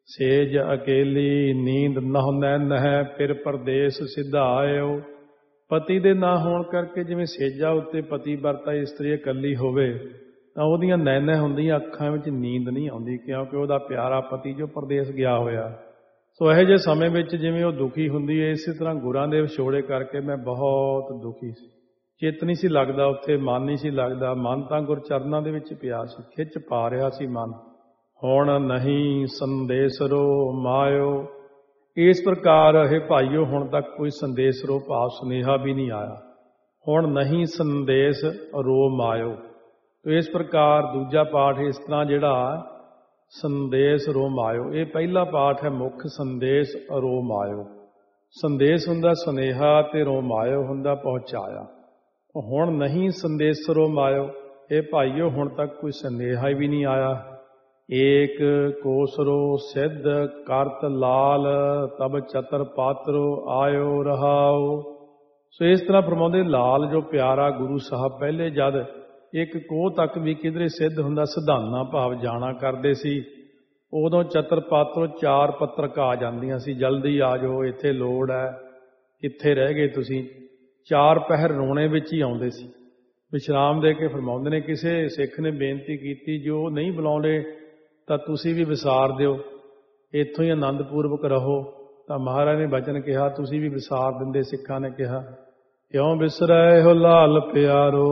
ਸੇਜ ਅਕੇਲੀ ਨੀਂਦ ਨਹੁ ਨੈਣ ਹੈ, ਫਿਰ ਪਰਦੇਸ ਸਿਧਾਇਓ। ਪਤੀ ਦੇ ਨਾ ਹੋਣ ਕਰਕੇ ਜਿਵੇਂ ਸੇਜਾ ਉੱਤੇ ਪਤੀ ਵਰਤਾ ਇਸਤਰੀ ਇਕੱਲੀ ਹੋਵੇ ਤਾਂ ਉਹਦੀਆਂ ਨੈਣਾਂ ਹੁੰਦੀਆਂ, ਅੱਖਾਂ ਵਿੱਚ ਨੀਂਦ ਨਹੀਂ ਆਉਂਦੀ, ਕਿਉਂਕਿ ਉਹਦਾ ਪਿਆਰਾ ਪਤੀ ਜੋ ਪਰਦੇਸ ਗਿਆ ਹੋਇਆ। ਸੋ ਇਹੋ ਜਿਹੇ ਸਮੇਂ ਵਿੱਚ ਜਿਵੇਂ ਉਹ ਦੁਖੀ ਹੁੰਦੀ ਹੈ, ਇਸੇ ਤਰ੍ਹਾਂ ਗੁਰਾਂ ਦੇ ਵਿਛੋੜੇ ਕਰਕੇ ਮੈਂ ਬਹੁਤ ਦੁਖੀ ਸੀ। ਚਿੱਤ ਨਹੀਂ ਸੀ ਲੱਗਦਾ ਉੱਥੇ, ਮਨ ਨਹੀਂ ਸੀ ਲੱਗਦਾ। ਮਨ ਤਾਂ ਗੁਰਚਰਨਾਂ ਦੇ ਵਿੱਚ ਪਿਆ ਸੀ, ਖਿੱਚ ਪਾ ਰਿਹਾ ਸੀ ਮਨ। ਹੁਣ ਨਹੀਂ ਸੰਦੇਸਰੋ ਮਾਇਓ। ਇਸ ਪ੍ਰਕਾਰ ਇਹ ਭਾਈਓ ਹੁਣ ਤੱਕ ਕੋਈ ਸੰਦੇਸਰੋ ਭਾਵ ਸੁਨੇਹਾ ਵੀ ਨਹੀਂ ਆਇਆ। ਹੁਣ ਨਹੀਂ ਸੰਦੇਸ ਰੋ ਮਾਇਓ। ਇਸ ਪ੍ਰਕਾਰ ਦੂਜਾ ਪਾਠ ਇਸ ਤਰ੍ਹਾਂ ਜਿਹੜਾ ਸੰਦੇਸ ਰੋ ਮਾਇਓ, ਇਹ ਪਹਿਲਾ ਪਾਠ ਹੈ ਮੁੱਖ ਸੰਦੇਸ ਰੋ ਮਾਇਓ। ਸੰਦੇਸ ਹੁੰਦਾ ਸੁਨੇਹਾ ਤੇ ਰੋ ਮਾਇਓ ਹੁੰਦਾ ਪਹੁੰਚਾਇਆ। ਹੁਣ ਨਹੀਂ ਸੰਦੇਸ ਰੋ ਮਾਇਓ, ਇਹ ਭਾਈਓ ਹੁਣ ਤੱਕ ਕੋਈ ਸੰਦੇਹਾ ਵੀ ਨਹੀਂ ਆਇਆ। ਏਕ ਕੋਸਰੋ ਸਿੱਧ ਕਰਤ ਲਾਲ, ਤਬ ਚਤਰ ਪਾਤਰੋ ਆਇਓ ਰਹਾਓ। ਸੋ ਇਸ ਤਰ੍ਹਾਂ ਫਰਮਾਉਂਦੇ, ਲਾਲ ਜੋ ਪਿਆਰਾ ਗੁਰੂ ਸਾਹਿਬ ਪਹਿਲੇ ਜਦ ਇੱਕ ਕੋਹ ਤੱਕ ਵੀ ਕਿਧਰੇ ਸਿੱਧ ਹੁੰਦਾ, ਸਿਧਾਨਾ ਭਾਵ ਜਾਣਾ ਕਰਦੇ ਸੀ, ਉਦੋਂ ਚਤਰ ਪਾਤਰੋ ਚਾਰ ਪੱਤਰਕ ਆ ਜਾਂਦੀਆਂ ਸੀ, ਜਲਦੀ ਆ ਜਾਓ, ਇੱਥੇ ਲੋੜ ਹੈ, ਕਿੱਥੇ ਰਹਿ ਗਏ ਤੁਸੀਂ। ਚਾਰ ਪਹਿਰ ਰੋਣੇ ਵਿੱਚ ਹੀ ਆਉਂਦੇ ਸੀ। ਵਿਸ਼ਰਾਮ ਦੇ ਕੇ ਫਰਮਾਉਂਦੇ ਨੇ, ਕਿਸੇ ਸਿੱਖ ਨੇ ਬੇਨਤੀ ਕੀਤੀ ਜੋ ਨਹੀਂ ਬੁਲਾਉਂਦੇ ਤਾਂ ਤੁਸੀਂ ਵੀ ਵਿਸਾਰ ਦਿਓ, ਇੱਥੋਂ ਹੀ ਆਨੰਦ ਪੂਰਵਕ ਰਹੋ। ਤਾਂ ਮਹਾਰਾਜ ਨੇ ਬਚਨ ਕਿਹਾ, ਤੁਸੀਂ ਵੀ ਵਿਸਾਰ ਦਿੰਦੇ। ਸਿੱਖਾਂ ਨੇ ਕਿਹਾ, ਕਿਉਂ ਵਿਸਰੈ ਹੋ ਲਾਲ ਪਿਆਰੋ,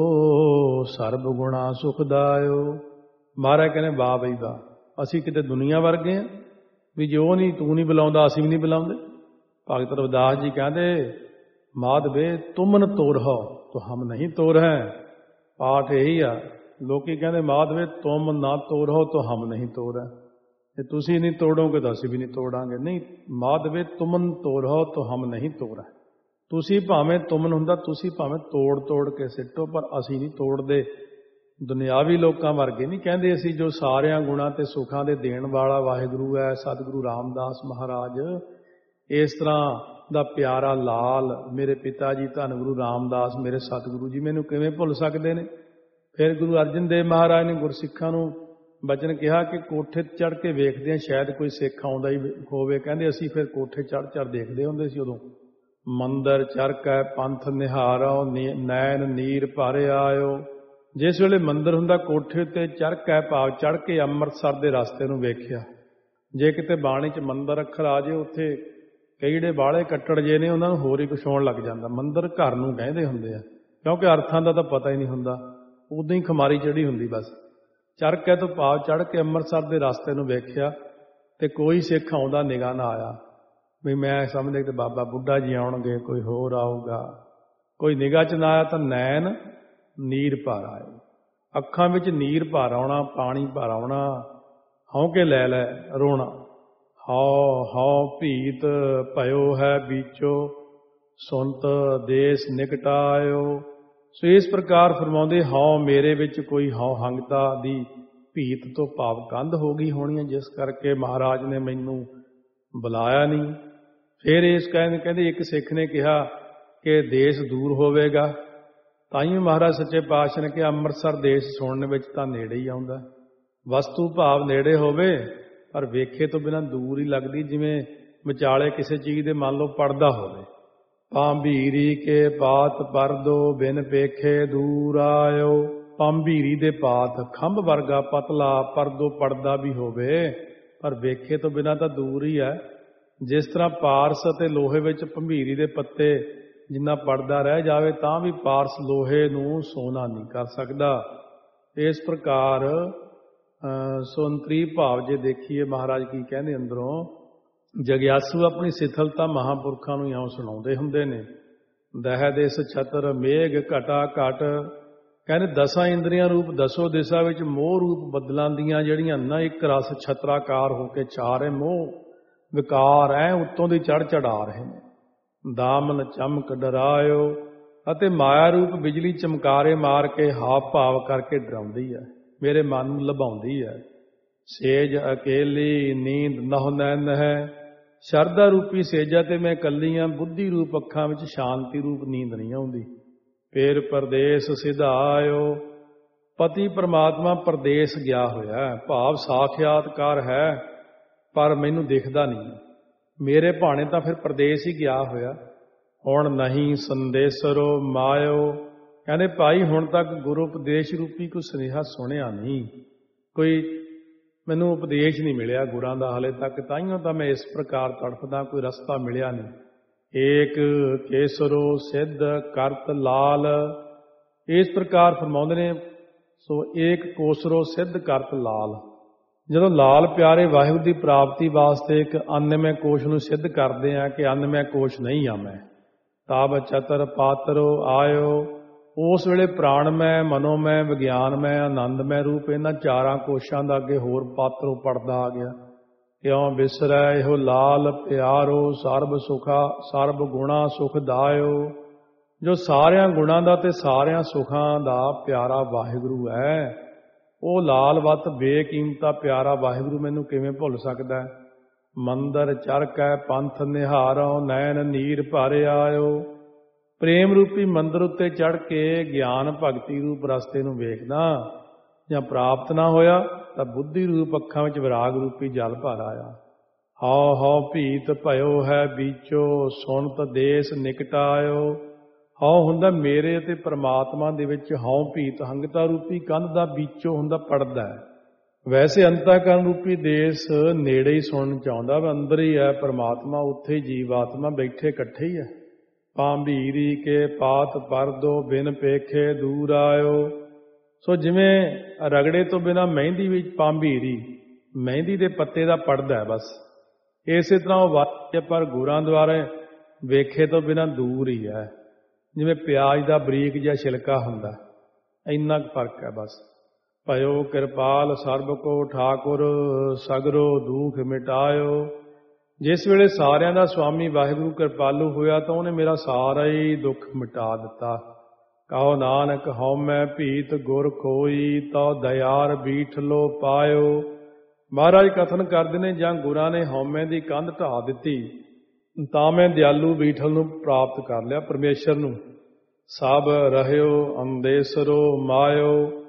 ਸਰਬ ਗੁਣਾ ਸੁਖਦਾਇਓ। ਮਹਾਰਾਜ ਕਹਿੰਦੇ, ਵਾਹ ਬਈ ਵਾਹ, ਅਸੀਂ ਕਿਤੇ ਦੁਨੀਆ ਵਰਗੇ ਹਾਂ ਵੀ ਜੋ ਨਹੀਂ ਤੂੰ ਨਹੀਂ ਬੁਲਾਉਂਦਾ ਅਸੀਂ ਵੀ ਨਹੀਂ ਬੁਲਾਉਂਦੇ। ਭਗਤ ਰਵਿਦਾਸ ਜੀ ਕਹਿੰਦੇ, ਮਾਧਵੇ ਤੁਮਨ ਤੋਰ ਹੋ ਤੋ ਹਮ ਨਹੀਂ ਤੋਰ ਹੈ। ਪਾਠ ਇਹੀ ਆ। ਲੋਕੀ ਕਹਿੰਦੇ, ਮਾਧਵੇ ਤੁਮ ਨਾ ਤੋਰ ਹੋ ਤੋ ਹਮ ਨਹੀਂ ਤੋਰ ਹੈ। ਜੇ ਤੁਸੀਂ ਨਹੀਂ ਤੋੜੋਗੇ ਤਾਂ ਅਸੀਂ ਵੀ ਨਹੀਂ ਤੋੜਾਂਗੇ। ਨਹੀਂ, ਮਾਧਵੇ ਤੁਮਨ ਤੋਰ ਹੋ ਤੋ ਹਮ ਨਹੀਂ ਤੋਰ ਹੈ। ਤੁਸੀਂ ਭਾਵੇਂ ਤੁਮਨ ਹੁੰਦਾ, ਤੁਸੀਂ ਭਾਵੇਂ ਤੋੜ ਤੋੜ ਕੇ ਸਿੱਟੋ, ਪਰ ਅਸੀਂ ਨਹੀਂ ਤੋੜਦੇ। ਦੁਨਿਆਵੀ ਲੋਕਾਂ ਵਰਗੇ ਨਹੀਂ ਕਹਿੰਦੇ ਅਸੀਂ, ਜੋ ਸਾਰਿਆਂ ਗੁਣਾਂ ਤੇ ਸੁੱਖਾਂ ਦੇ ਦੇਣ ਵਾਲਾ ਵਾਹਿਗੁਰੂ ਹੈ, ਸਤਿਗੁਰੂ ਰਾਮਦਾਸ ਮਹਾਰਾਜ। ਇਸ ਤਰ੍ਹਾਂ ਦਾ ਪਿਆਰਾ ਲਾਲ ਮੇਰੇ ਪਿਤਾ ਜੀ ਧੰਨ ਗੁਰੂ ਰਾਮਦਾਸ ਮੇਰੇ ਸਤਿਗੁਰੂ ਜੀ ਮੈਨੂੰ ਕਿਵੇਂ ਭੁੱਲ ਸਕਦੇ ਨੇ। ਫਿਰ ਗੁਰੂ ਅਰਜਨ ਦੇਵ ਮਹਾਰਾਜ ਨੇ ਗੁਰਸਿੱਖਾਂ ਨੂੰ ਬਚਨ ਕਿਹਾ ਕਿ ਕੋਠੇ ਚੜ੍ਹ ਕੇ ਵੇਖਦੇ ਹਾਂ, ਸ਼ਾਇਦ ਕੋਈ ਸਿੱਖ ਆਉਂਦਾ ਹੀ ਹੋਵੇ। ਕਹਿੰਦੇ ਅਸੀਂ ਫਿਰ ਕੋਠੇ ਚੜ੍ਹ ਚੜ੍ਹ ਦੇਖਦੇ ਹੁੰਦੇ ਸੀ ਉਦੋਂ। ਮੰਦਰ ਚਰਕੈ ਪੰਥ ਨਿਹਾਰੋ, ਨੈਣ ਨੀਰ ਭਰ ਆਇਓ। ਜਿਸ ਵੇਲੇ ਮੰਦਰ ਹੁੰਦਾ, ਕੋਠੇ ਉੱਤੇ ਚਰਕੈ ਭਾਵ ਚੜ੍ਹ ਕੇ ਅੰਮ੍ਰਿਤਸਰ ਦੇ ਰਸਤੇ ਨੂੰ ਵੇਖਿਆ। ਜੇ ਕਿਤੇ ਬਾਣੀ 'ਚ ਮੰਦਰ ਅੱਖਰ ਆ ਜੇ, ਉੱਥੇ ਕਈ ਜਿਹੜੇ ਬਾਹਲੇ ਕੱਟੜ ਜੇ ਨੇ ਉਹਨਾਂ ਨੂੰ ਹੋਰ ਹੀ ਕੁਛ ਹੋਣ ਲੱਗ ਜਾਂਦਾ। ਮੰਦਰ ਘਰ ਨੂੰ ਕਹਿੰਦੇ ਹੁੰਦੇ ਆ, ਕਿਉਂਕਿ ਅਰਥਾਂ ਦਾ ਤਾਂ ਪਤਾ ਹੀ ਨਹੀਂ ਹੁੰਦਾ, ਉਦੋਂ ਹੀ ਖਮਾਰੀ ਚੜ੍ਹੀ ਹੁੰਦੀ ਬਸ। ਚਰਕੈ ਤੋਂ ਭਾਵ ਚੜ੍ਹ ਕੇ ਅੰਮ੍ਰਿਤਸਰ ਦੇ ਰਸਤੇ ਨੂੰ ਵੇਖਿਆ ਤੇ ਕੋਈ ਸਿੱਖ ਆਉਂਦਾ ਨਿਗਾਹ ਨਾ ਆਇਆ। ਵੀ ਮੈਂ ਸਮਝਦੇ ਕਿ ਬਾਬਾ ਬੁੱਢਾ ਜੀ ਆਉਣਗੇ, ਕੋਈ ਹੋਰ ਆਊਗਾ, ਕੋਈ ਨਿਗਾਹ 'ਚ ਨਾ ਆਇਆ ਤਾਂ ਨੈਣ ਨੀਰ ਭਰ ਆਏ। ਅੱਖਾਂ ਵਿੱਚ ਨੀਰ ਭਰ ਆਉਣਾ, ਪਾਣੀ ਭਰ ਆਉਣਾ, ਹੌਂਕੇ ਲੈ ਲੈ ਰੋਣਾ। ਹਉ ਹਉ ਭੀਤ ਭਇਓ ਹੈ ਬੀਚੋ, ਸੁਨਤ ਦੇਸ ਨਿਕਟਾਇਓ। ਸੋ ਇਸ ਪ੍ਰਕਾਰ ਫਰਮਾਉਂਦੇ, ਹਉ ਮੇਰੇ ਵਿੱਚ ਕੋਈ ਹਉ ਹੰਗਤਾ ਦੀ ਭੀਤ ਤੋਂ ਭਾਵ ਕੰਧ ਹੋ ਗਈ ਹੋਣੀ ਹੈ, ਜਿਸ ਕਰਕੇ ਮਹਾਰਾਜ ਨੇ ਮੈਨੂੰ ਬੁਲਾਇਆ ਨਹੀਂ। ਫਿਰ ਇਸ ਕਹਿੰਦੇ ਕਹਿੰਦੇ ਇੱਕ ਸਿੱਖ ਨੇ ਕਿਹਾ ਕਿ ਦੇਸ਼ ਦੂਰ ਹੋਵੇਗਾ, ਤਾਂ ਹੀ ਮਹਾਰਾਜ ਸੱਚੇ ਪਾਤਸ਼ਾਹ ਨੇ ਕਿਹਾ ਅੰਮ੍ਰਿਤਸਰ ਦੇਸ਼ ਸੁਣਨ ਵਿੱਚ ਤਾਂ ਨੇੜੇ ਹੀ ਆਉਂਦਾ। ਵਸਤੂ ਭਾਵ ਨੇੜੇ ਹੋਵੇ ਪਰ ਵੇਖੇ ਤੋਂ ਬਿਨਾਂ ਦੂਰ ਹੀ ਲੱਗਦੀ, ਜਿਵੇਂ ਵਿਚਾਲੇ ਕਿਸੇ ਚੀਜ਼ ਦੇ ਮੰਨ ਲਓ ਪਰਦਾ ਹੋਵੇ। ਪਾਂਭੀਰੀ ਕੇ ਪਾਤ ਪਰਦੋ, ਬਿਨ ਪੇਖੇ ਦੂਰ ਆਇਓ। ਪਾਂਭੀਰੀ ਦੇ ਪਾਤ, ਖੰਭ ਵਰਗਾ ਪਤਲਾ ਪਰਦੋ ਪੜਦਾ ਵੀ ਹੋਵੇ ਪਰ ਵੇਖੇ ਤੋਂ ਬਿਨਾਂ ਤਾਂ ਦੂਰ ਹੀ ਹੈ। ਜਿਸ ਤਰ੍ਹਾਂ ਪਾਰਸ ਅਤੇ ਲੋਹੇ ਵਿੱਚ ਭੰਭੀਰੀ ਦੇ ਪੱਤੇ ਜਿੰਨਾ ਪੜਦਾ ਰਹਿ ਜਾਵੇ ਤਾਂ ਵੀ ਪਾਰਸ ਲੋਹੇ ਨੂੰ ਸੋਨਾ ਨਹੀਂ ਕਰ ਸਕਦਾ। ਇਸ ਪ੍ਰਕਾਰ ਸੋਨਤਰੀ ਭਾਵ ਜੇ ਦੇਖੀਏ, ਮਹਾਰਾਜ ਕੀ ਕਹਿੰਦੇ ਅੰਦਰੋਂ, ਜਗਿਆਸੂ ਆਪਣੀ ਸਿਥਲਤਾ ਮਹਾਂਪੁਰਖਾਂ ਨੂੰ ਇਉਂ ਸੁਣਾਉਂਦੇ ਹੁੰਦੇ ਨੇ। ਦਹਿ ਦੇਸ ਛਤਰ ਮੇਘ ਘਟਾ ਘਟ, ਕਹਿੰਦੇ ਦਸਾਂ ਇੰਦਰੀਆਂ ਰੂਪ ਦਸੋ ਦਿਸ਼ਾ ਵਿੱਚ ਮੋਹ ਰੂਪ ਬਦਲਾਂ ਦੀਆਂ ਜਿਹੜੀਆਂ ਨਾ ਇੱਕ ਰਸ ਛਤਰਾਕਾਰ ਹੋ ਕੇ ਛਾ ਰਹੇ ਮੋਹ ਵਿਕਾਰ ਐ ਉੱਤੋਂ ਦੀ ਚੜ੍ਹ ਚੜਾ ਰਹੇ ਨੇ। ਦਾਮਨ ਚਮਕ ਡਰਾਇਓ, ਅਤੇ ਮਾਇਆ ਰੂਪ ਬਿਜਲੀ ਚਮਕਾਰੇ ਮਾਰ ਕੇ ਹਾਵ ਭਾਵ ਕਰਕੇ ਡਰਾਉਂਦੀ ਹੈ, ਮੇਰੇ ਮਨ ਨੂੰ ਲਭਾਉਂਦੀ ਹੈ। ਸੇਜ ਅਕੇਲੀ ਨੀਂਦ ਨਹੁ ਨੈਣ ਹੈ, ਸ਼ਰਧਾ ਰੂਪੀ ਸੇਜਾ ਤੇ ਮੈਂ ਇਕੱਲੀ ਹਾਂ, ਬੁੱਧੀ ਰੂਪ ਅੱਖਾਂ ਵਿੱਚ ਸ਼ਾਂਤੀ ਰੂਪ ਨੀਂਦ ਨਹੀਂ ਆਉਂਦੀ। ਫਿਰ ਪਰਦੇਸ ਸਿਧਾਇਓ, ਪਤੀ ਪਰਮਾਤਮਾ ਪਰਦੇਸ ਗਿਆ ਹੋਇਆ, ਭਾਵ ਸਾਖਿਆਤਕਾਰ ਹੈ ਪਰ ਮੈਨੂੰ ਦਿਖਦਾ ਨਹੀਂ। ਮੇਰੇ ਭਾਣੇ ਤਾਂ ਫਿਰ ਪ੍ਰਦੇਸ਼ ਹੀ ਗਿਆ ਹੋਇਆ। ਹੁਣ ਨਹੀਂ ਸੰਦੇਸਰੋ ਮਾਇਓ, ਕਹਿੰਦੇ ਭਾਈ ਹੁਣ ਤੱਕ ਗੁਰੂ ਉਪਦੇਸ਼ ਰੂਪੀ ਕੋਈ ਸੁਨੇਹਾ ਸੁਣਿਆ ਨਹੀਂ, ਕੋਈ ਮੈਨੂੰ ਉਪਦੇਸ਼ ਨਹੀਂ ਮਿਲਿਆ ਗੁਰਾਂ ਦਾ ਹਾਲੇ ਤੱਕ, ਤਾਈਓ ਤਾਂ ਮੈਂ ਇਸ ਪ੍ਰਕਾਰ ਤੜਫਦਾ, ਕੋਈ ਰਸਤਾ ਮਿਲਿਆ ਨਹੀਂ। ਏਕ ਕੇਸਰੋ ਸਿੱਧ ਕਰਤ ਲਾਲ, ਇਸ ਪ੍ਰਕਾਰ ਫਰਮਾਉਂਦੇ ਨੇ। ਸੋ ਏਕ ਕੋਸਰੋ ਸਿੱਧ ਕਰਤ ਲਾਲ, ਜਦੋਂ ਲਾਲ ਪਿਆਰੇ ਵਾਹਿਗੁਰੂ ਦੀ ਪ੍ਰਾਪਤੀ ਵਾਸਤੇ ਇੱਕ ਅੰਨਮੈ ਕੋਸ਼ ਨੂੰ ਸਿੱਧ ਕਰਦੇ ਆ ਕਿ ਅੰਨਮੈ ਕੋਸ਼ ਨਹੀਂ ਆ ਮੈਂ, ਤਬ ਚਤਰ ਪਾਤਰੋ ਆਇਓ, ਉਸ ਵੇਲੇ ਪ੍ਰਾਣਮੈ, ਮਨੋਮੈ, ਵਿਗਿਆਨਮੈ, ਆਨੰਦਮੈ ਰੂਪ ਇਹਨਾਂ ਚਾਰਾਂ ਕੋਸ਼ਾਂ ਦਾ ਅੱਗੇ ਹੋਰ ਪਾਤਰੋਂ ਪੜਦਾ ਆ ਗਿਆ। ਕਿਉਂ ਵਿਸਰੈ ਇਹੋ ਲਾਲ ਪਿਆਰੋ, ਸਰਬ ਸੁਖਾ ਸਰਬ ਗੁਣਾ ਸੁਖ ਦਾਇਓ, ਜੋ ਸਾਰਿਆਂ ਗੁਣਾਂ ਦਾ ਤੇ ਸਾਰਿਆਂ ਸੁਖਾਂ ਦਾ ਪਿਆਰਾ ਵਾਹਿਗੁਰੂ ਹੈ, ਉਹ ਲਾਲ ਵੱਤ ਬੇਕੀਮਤਾ ਪਿਆਰਾ ਵਾਹਿਗੁਰੂ ਮੈਨੂੰ ਕਿਵੇਂ ਭੁੱਲ ਸਕਦਾ ਹੈ। ਮੰਦਰ ਚਰਕੈ ਪੰਥ ਨਿਹਾਰੋ, ਨੈਣ ਨੀਰ ਭਰ ਆਇਓ, ਪ੍ਰੇਮ ਰੂਪੀ ਮੰਦਰ ਉੱਤੇ ਚੜ੍ਹ ਕੇ ਗਿਆਨ ਭਗਤੀ ਰੂਪ ਰਸਤੇ ਨੂੰ ਵੇਖਦਾ, ਜਾਂ ਪ੍ਰਾਪਤ ਨਾ ਹੋਇਆ ਤਾਂ ਬੁੱਧੀ ਰੂਪ ਅੱਖਾਂ ਵਿੱਚ ਵਿਰਾਗ ਰੂਪੀ ਜਲ ਭਰ ਆਇਆ। ਹਉ ਹਉ ਭੀਤ ਭਇਓ ਹੈ ਬੀਚੋ, ਸੁਣਤ ਦੇਸ ਨਿਕਟ ਆਇਓ। ਹਉ ਹੁੰਦਾ ਮੇਰੇ ਅਤੇ ਪਰਮਾਤਮਾ ਦੇ ਵਿੱਚ, ਹਉ ਭੀਤ ਹੰਗਤਾ ਰੂਪੀ ਕੰਧ ਦਾ ਬੀਚੋ ਹੁੰਦਾ ਪੜਦਾ ਹੈ। ਵੈਸੇ ਅੰਤःਕਰਨ ਰੂਪੀ ਦੇਸ ਨੇੜੇ ਹੀ ਸੁਣਨ ਚਾਹੁੰਦਾ, ਅੰਦਰ ਹੀ ਹੈ ਪਰਮਾਤਮਾ, ਉੱਥੇ ਹੀ ਜੀਵਾਤਮਾ ਬੈਠੇ ਇਕੱਠੇ ਹੀ ਹੈ। ਭਾਂਬੀਰੀ ਕੇ ਪਾਤ ਪਰਦੋ, ਬਿਨ ਪੇਖੇ ਦੂਰ ਆਇਓ। ਸੋ ਜਿਵੇਂ ਰਗੜੇ ਤੋਂ ਬਿਨਾਂ ਮਹਿੰਦੀ ਵਿੱਚ ਭਾਂਬੀਰੀ ਮਹਿੰਦੀ ਦੇ ਪੱਤੇ ਦਾ ਪੜਦਾ ਹੈ ਬਸ, ਇਸੇ ਤਰ੍ਹਾਂ ਉਹ ਵਾਕਿਆ ਪਰ ਗੁਰਾਂ ਦੁਆਰਾ ਵੇਖੇ ਤੋਂ ਬਿਨਾਂ ਦੂਰ ਹੀ ਹੈ। ਜਿਵੇਂ ਪਿਆਜ਼ ਦਾ ਬਰੀਕ ਜਿਹਾ ਛਿਲਕਾ ਹੁੰਦਾ, ਇੰਨਾ ਕੁ ਫਰਕ ਹੈ ਬਸ। ਭਇਓ ਕਿਰਪਾਲ ਸਰਬ ਕੋ ਠਾਕੁਰ, ਸਗਰੋ ਦੁਖ ਮਿਟਾਇਓ। ਜਿਸ ਵੇਲੇ ਸਾਰਿਆਂ ਦਾ ਸੁਆਮੀ ਵਾਹਿਗੁਰੂ ਕਿਰਪਾਲੂ ਹੋਇਆ ਤਾਂ ਉਹਨੇ ਮੇਰਾ ਸਾਰਾ ਹੀ ਦੁੱਖ ਮਿਟਾ ਦਿੱਤਾ। ਕਹੋ ਨਾਨਕ ਹਉਮੈ ਭੀਤ ਗੁਰ ਖੋਈ, ਤਉ ਦਇਆਰ ਬੀਠ ਲੋ ਪਾਇਓ। ਮਹਾਰਾਜ ਕਥਨ ਕਰਦੇ ਨੇ, ਜਾਂ ਗੁਰਾਂ ਨੇ ਹਉਮੈ ਦੀ ਕੰਧ ਢਾ ਦਿੱਤੀ ਤਾਂ ਮੈਂ ਦਿਆਲੂ ਬੀਠਲ ਨੂੰ ਪ੍ਰਾਪਤ ਕਰ ਲਿਆ, ਪਰਮੇਸ਼ਰ ਨੂੰ। ਸਭ ਰਹਿਓ ਅੰਦੇਸਰੋ ਮਾਇਓ,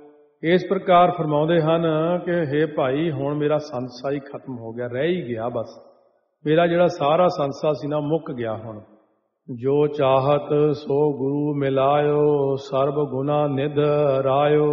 ਇਸ ਪ੍ਰਕਾਰ ਫਰਮਾਉਂਦੇ ਹਨ ਕਿ ਹੇ ਭਾਈ ਹੁਣ ਮੇਰਾ ਸੰਸਾ ਹੀ ਖਤਮ ਹੋ ਗਿਆ, ਰਹਿ ਹੀ ਗਿਆ ਬਸ। ਮੇਰਾ ਜਿਹੜਾ ਸਾਰਾ ਸੰਸਾ ਸੀ ਨਾ ਮੁੱਕ ਗਿਆ ਹੁਣ। ਜੋ ਚਾਹਤ ਸੋ ਗੁਰੂ ਮਿਲਾਇਓ, ਸਰਬ ਗੁਨਾ ਨਿਧ ਰਾਇਓ।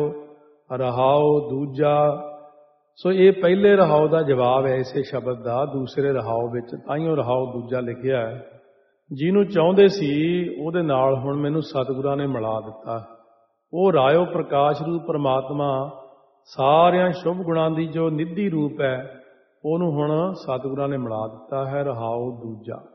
ਰਹਾਉ ਦੂਜਾ, ਸੋ ਇਹ ਪਹਿਲੇ ਰਹਾਉ ਦਾ ਜਵਾਬ ਹੈ ਇਸੇ ਸ਼ਬਦ ਦਾ। ਦੂਸਰੇ ਰਹਾਉ ਵਿੱਚ ਤਾਈਓ ਰਹਾਉ ਦੂਜਾ ਲਿਖਿਆ ਹੈ। ਜਿਹਨੂੰ ਚਾਹੁੰਦੇ ਸੀ ਉਹਦੇ ਨਾਲ ਹੁਣ ਮੈਨੂੰ ਸਤਿਗੁਰਾਂ ਨੇ ਮਿਲਾ ਦਿੱਤਾ। ਉਹ ਰਾਇਓ ਪ੍ਰਕਾਸ਼ ਰੂਪ ਪਰਮਾਤਮਾ ਸਾਰਿਆਂ ਸ਼ੁਭ ਗੁਣਾਂ ਦੀ ਜੋ ਨਿੱਧੀ ਰੂਪ ਹੈ, ਉਹਨੂੰ ਹੁਣ ਸਤਿਗੁਰਾਂ ਨੇ ਮਿਲਾ ਦਿੱਤਾ ਹੈ। ਰਹਾਉ ਦੂਜਾ।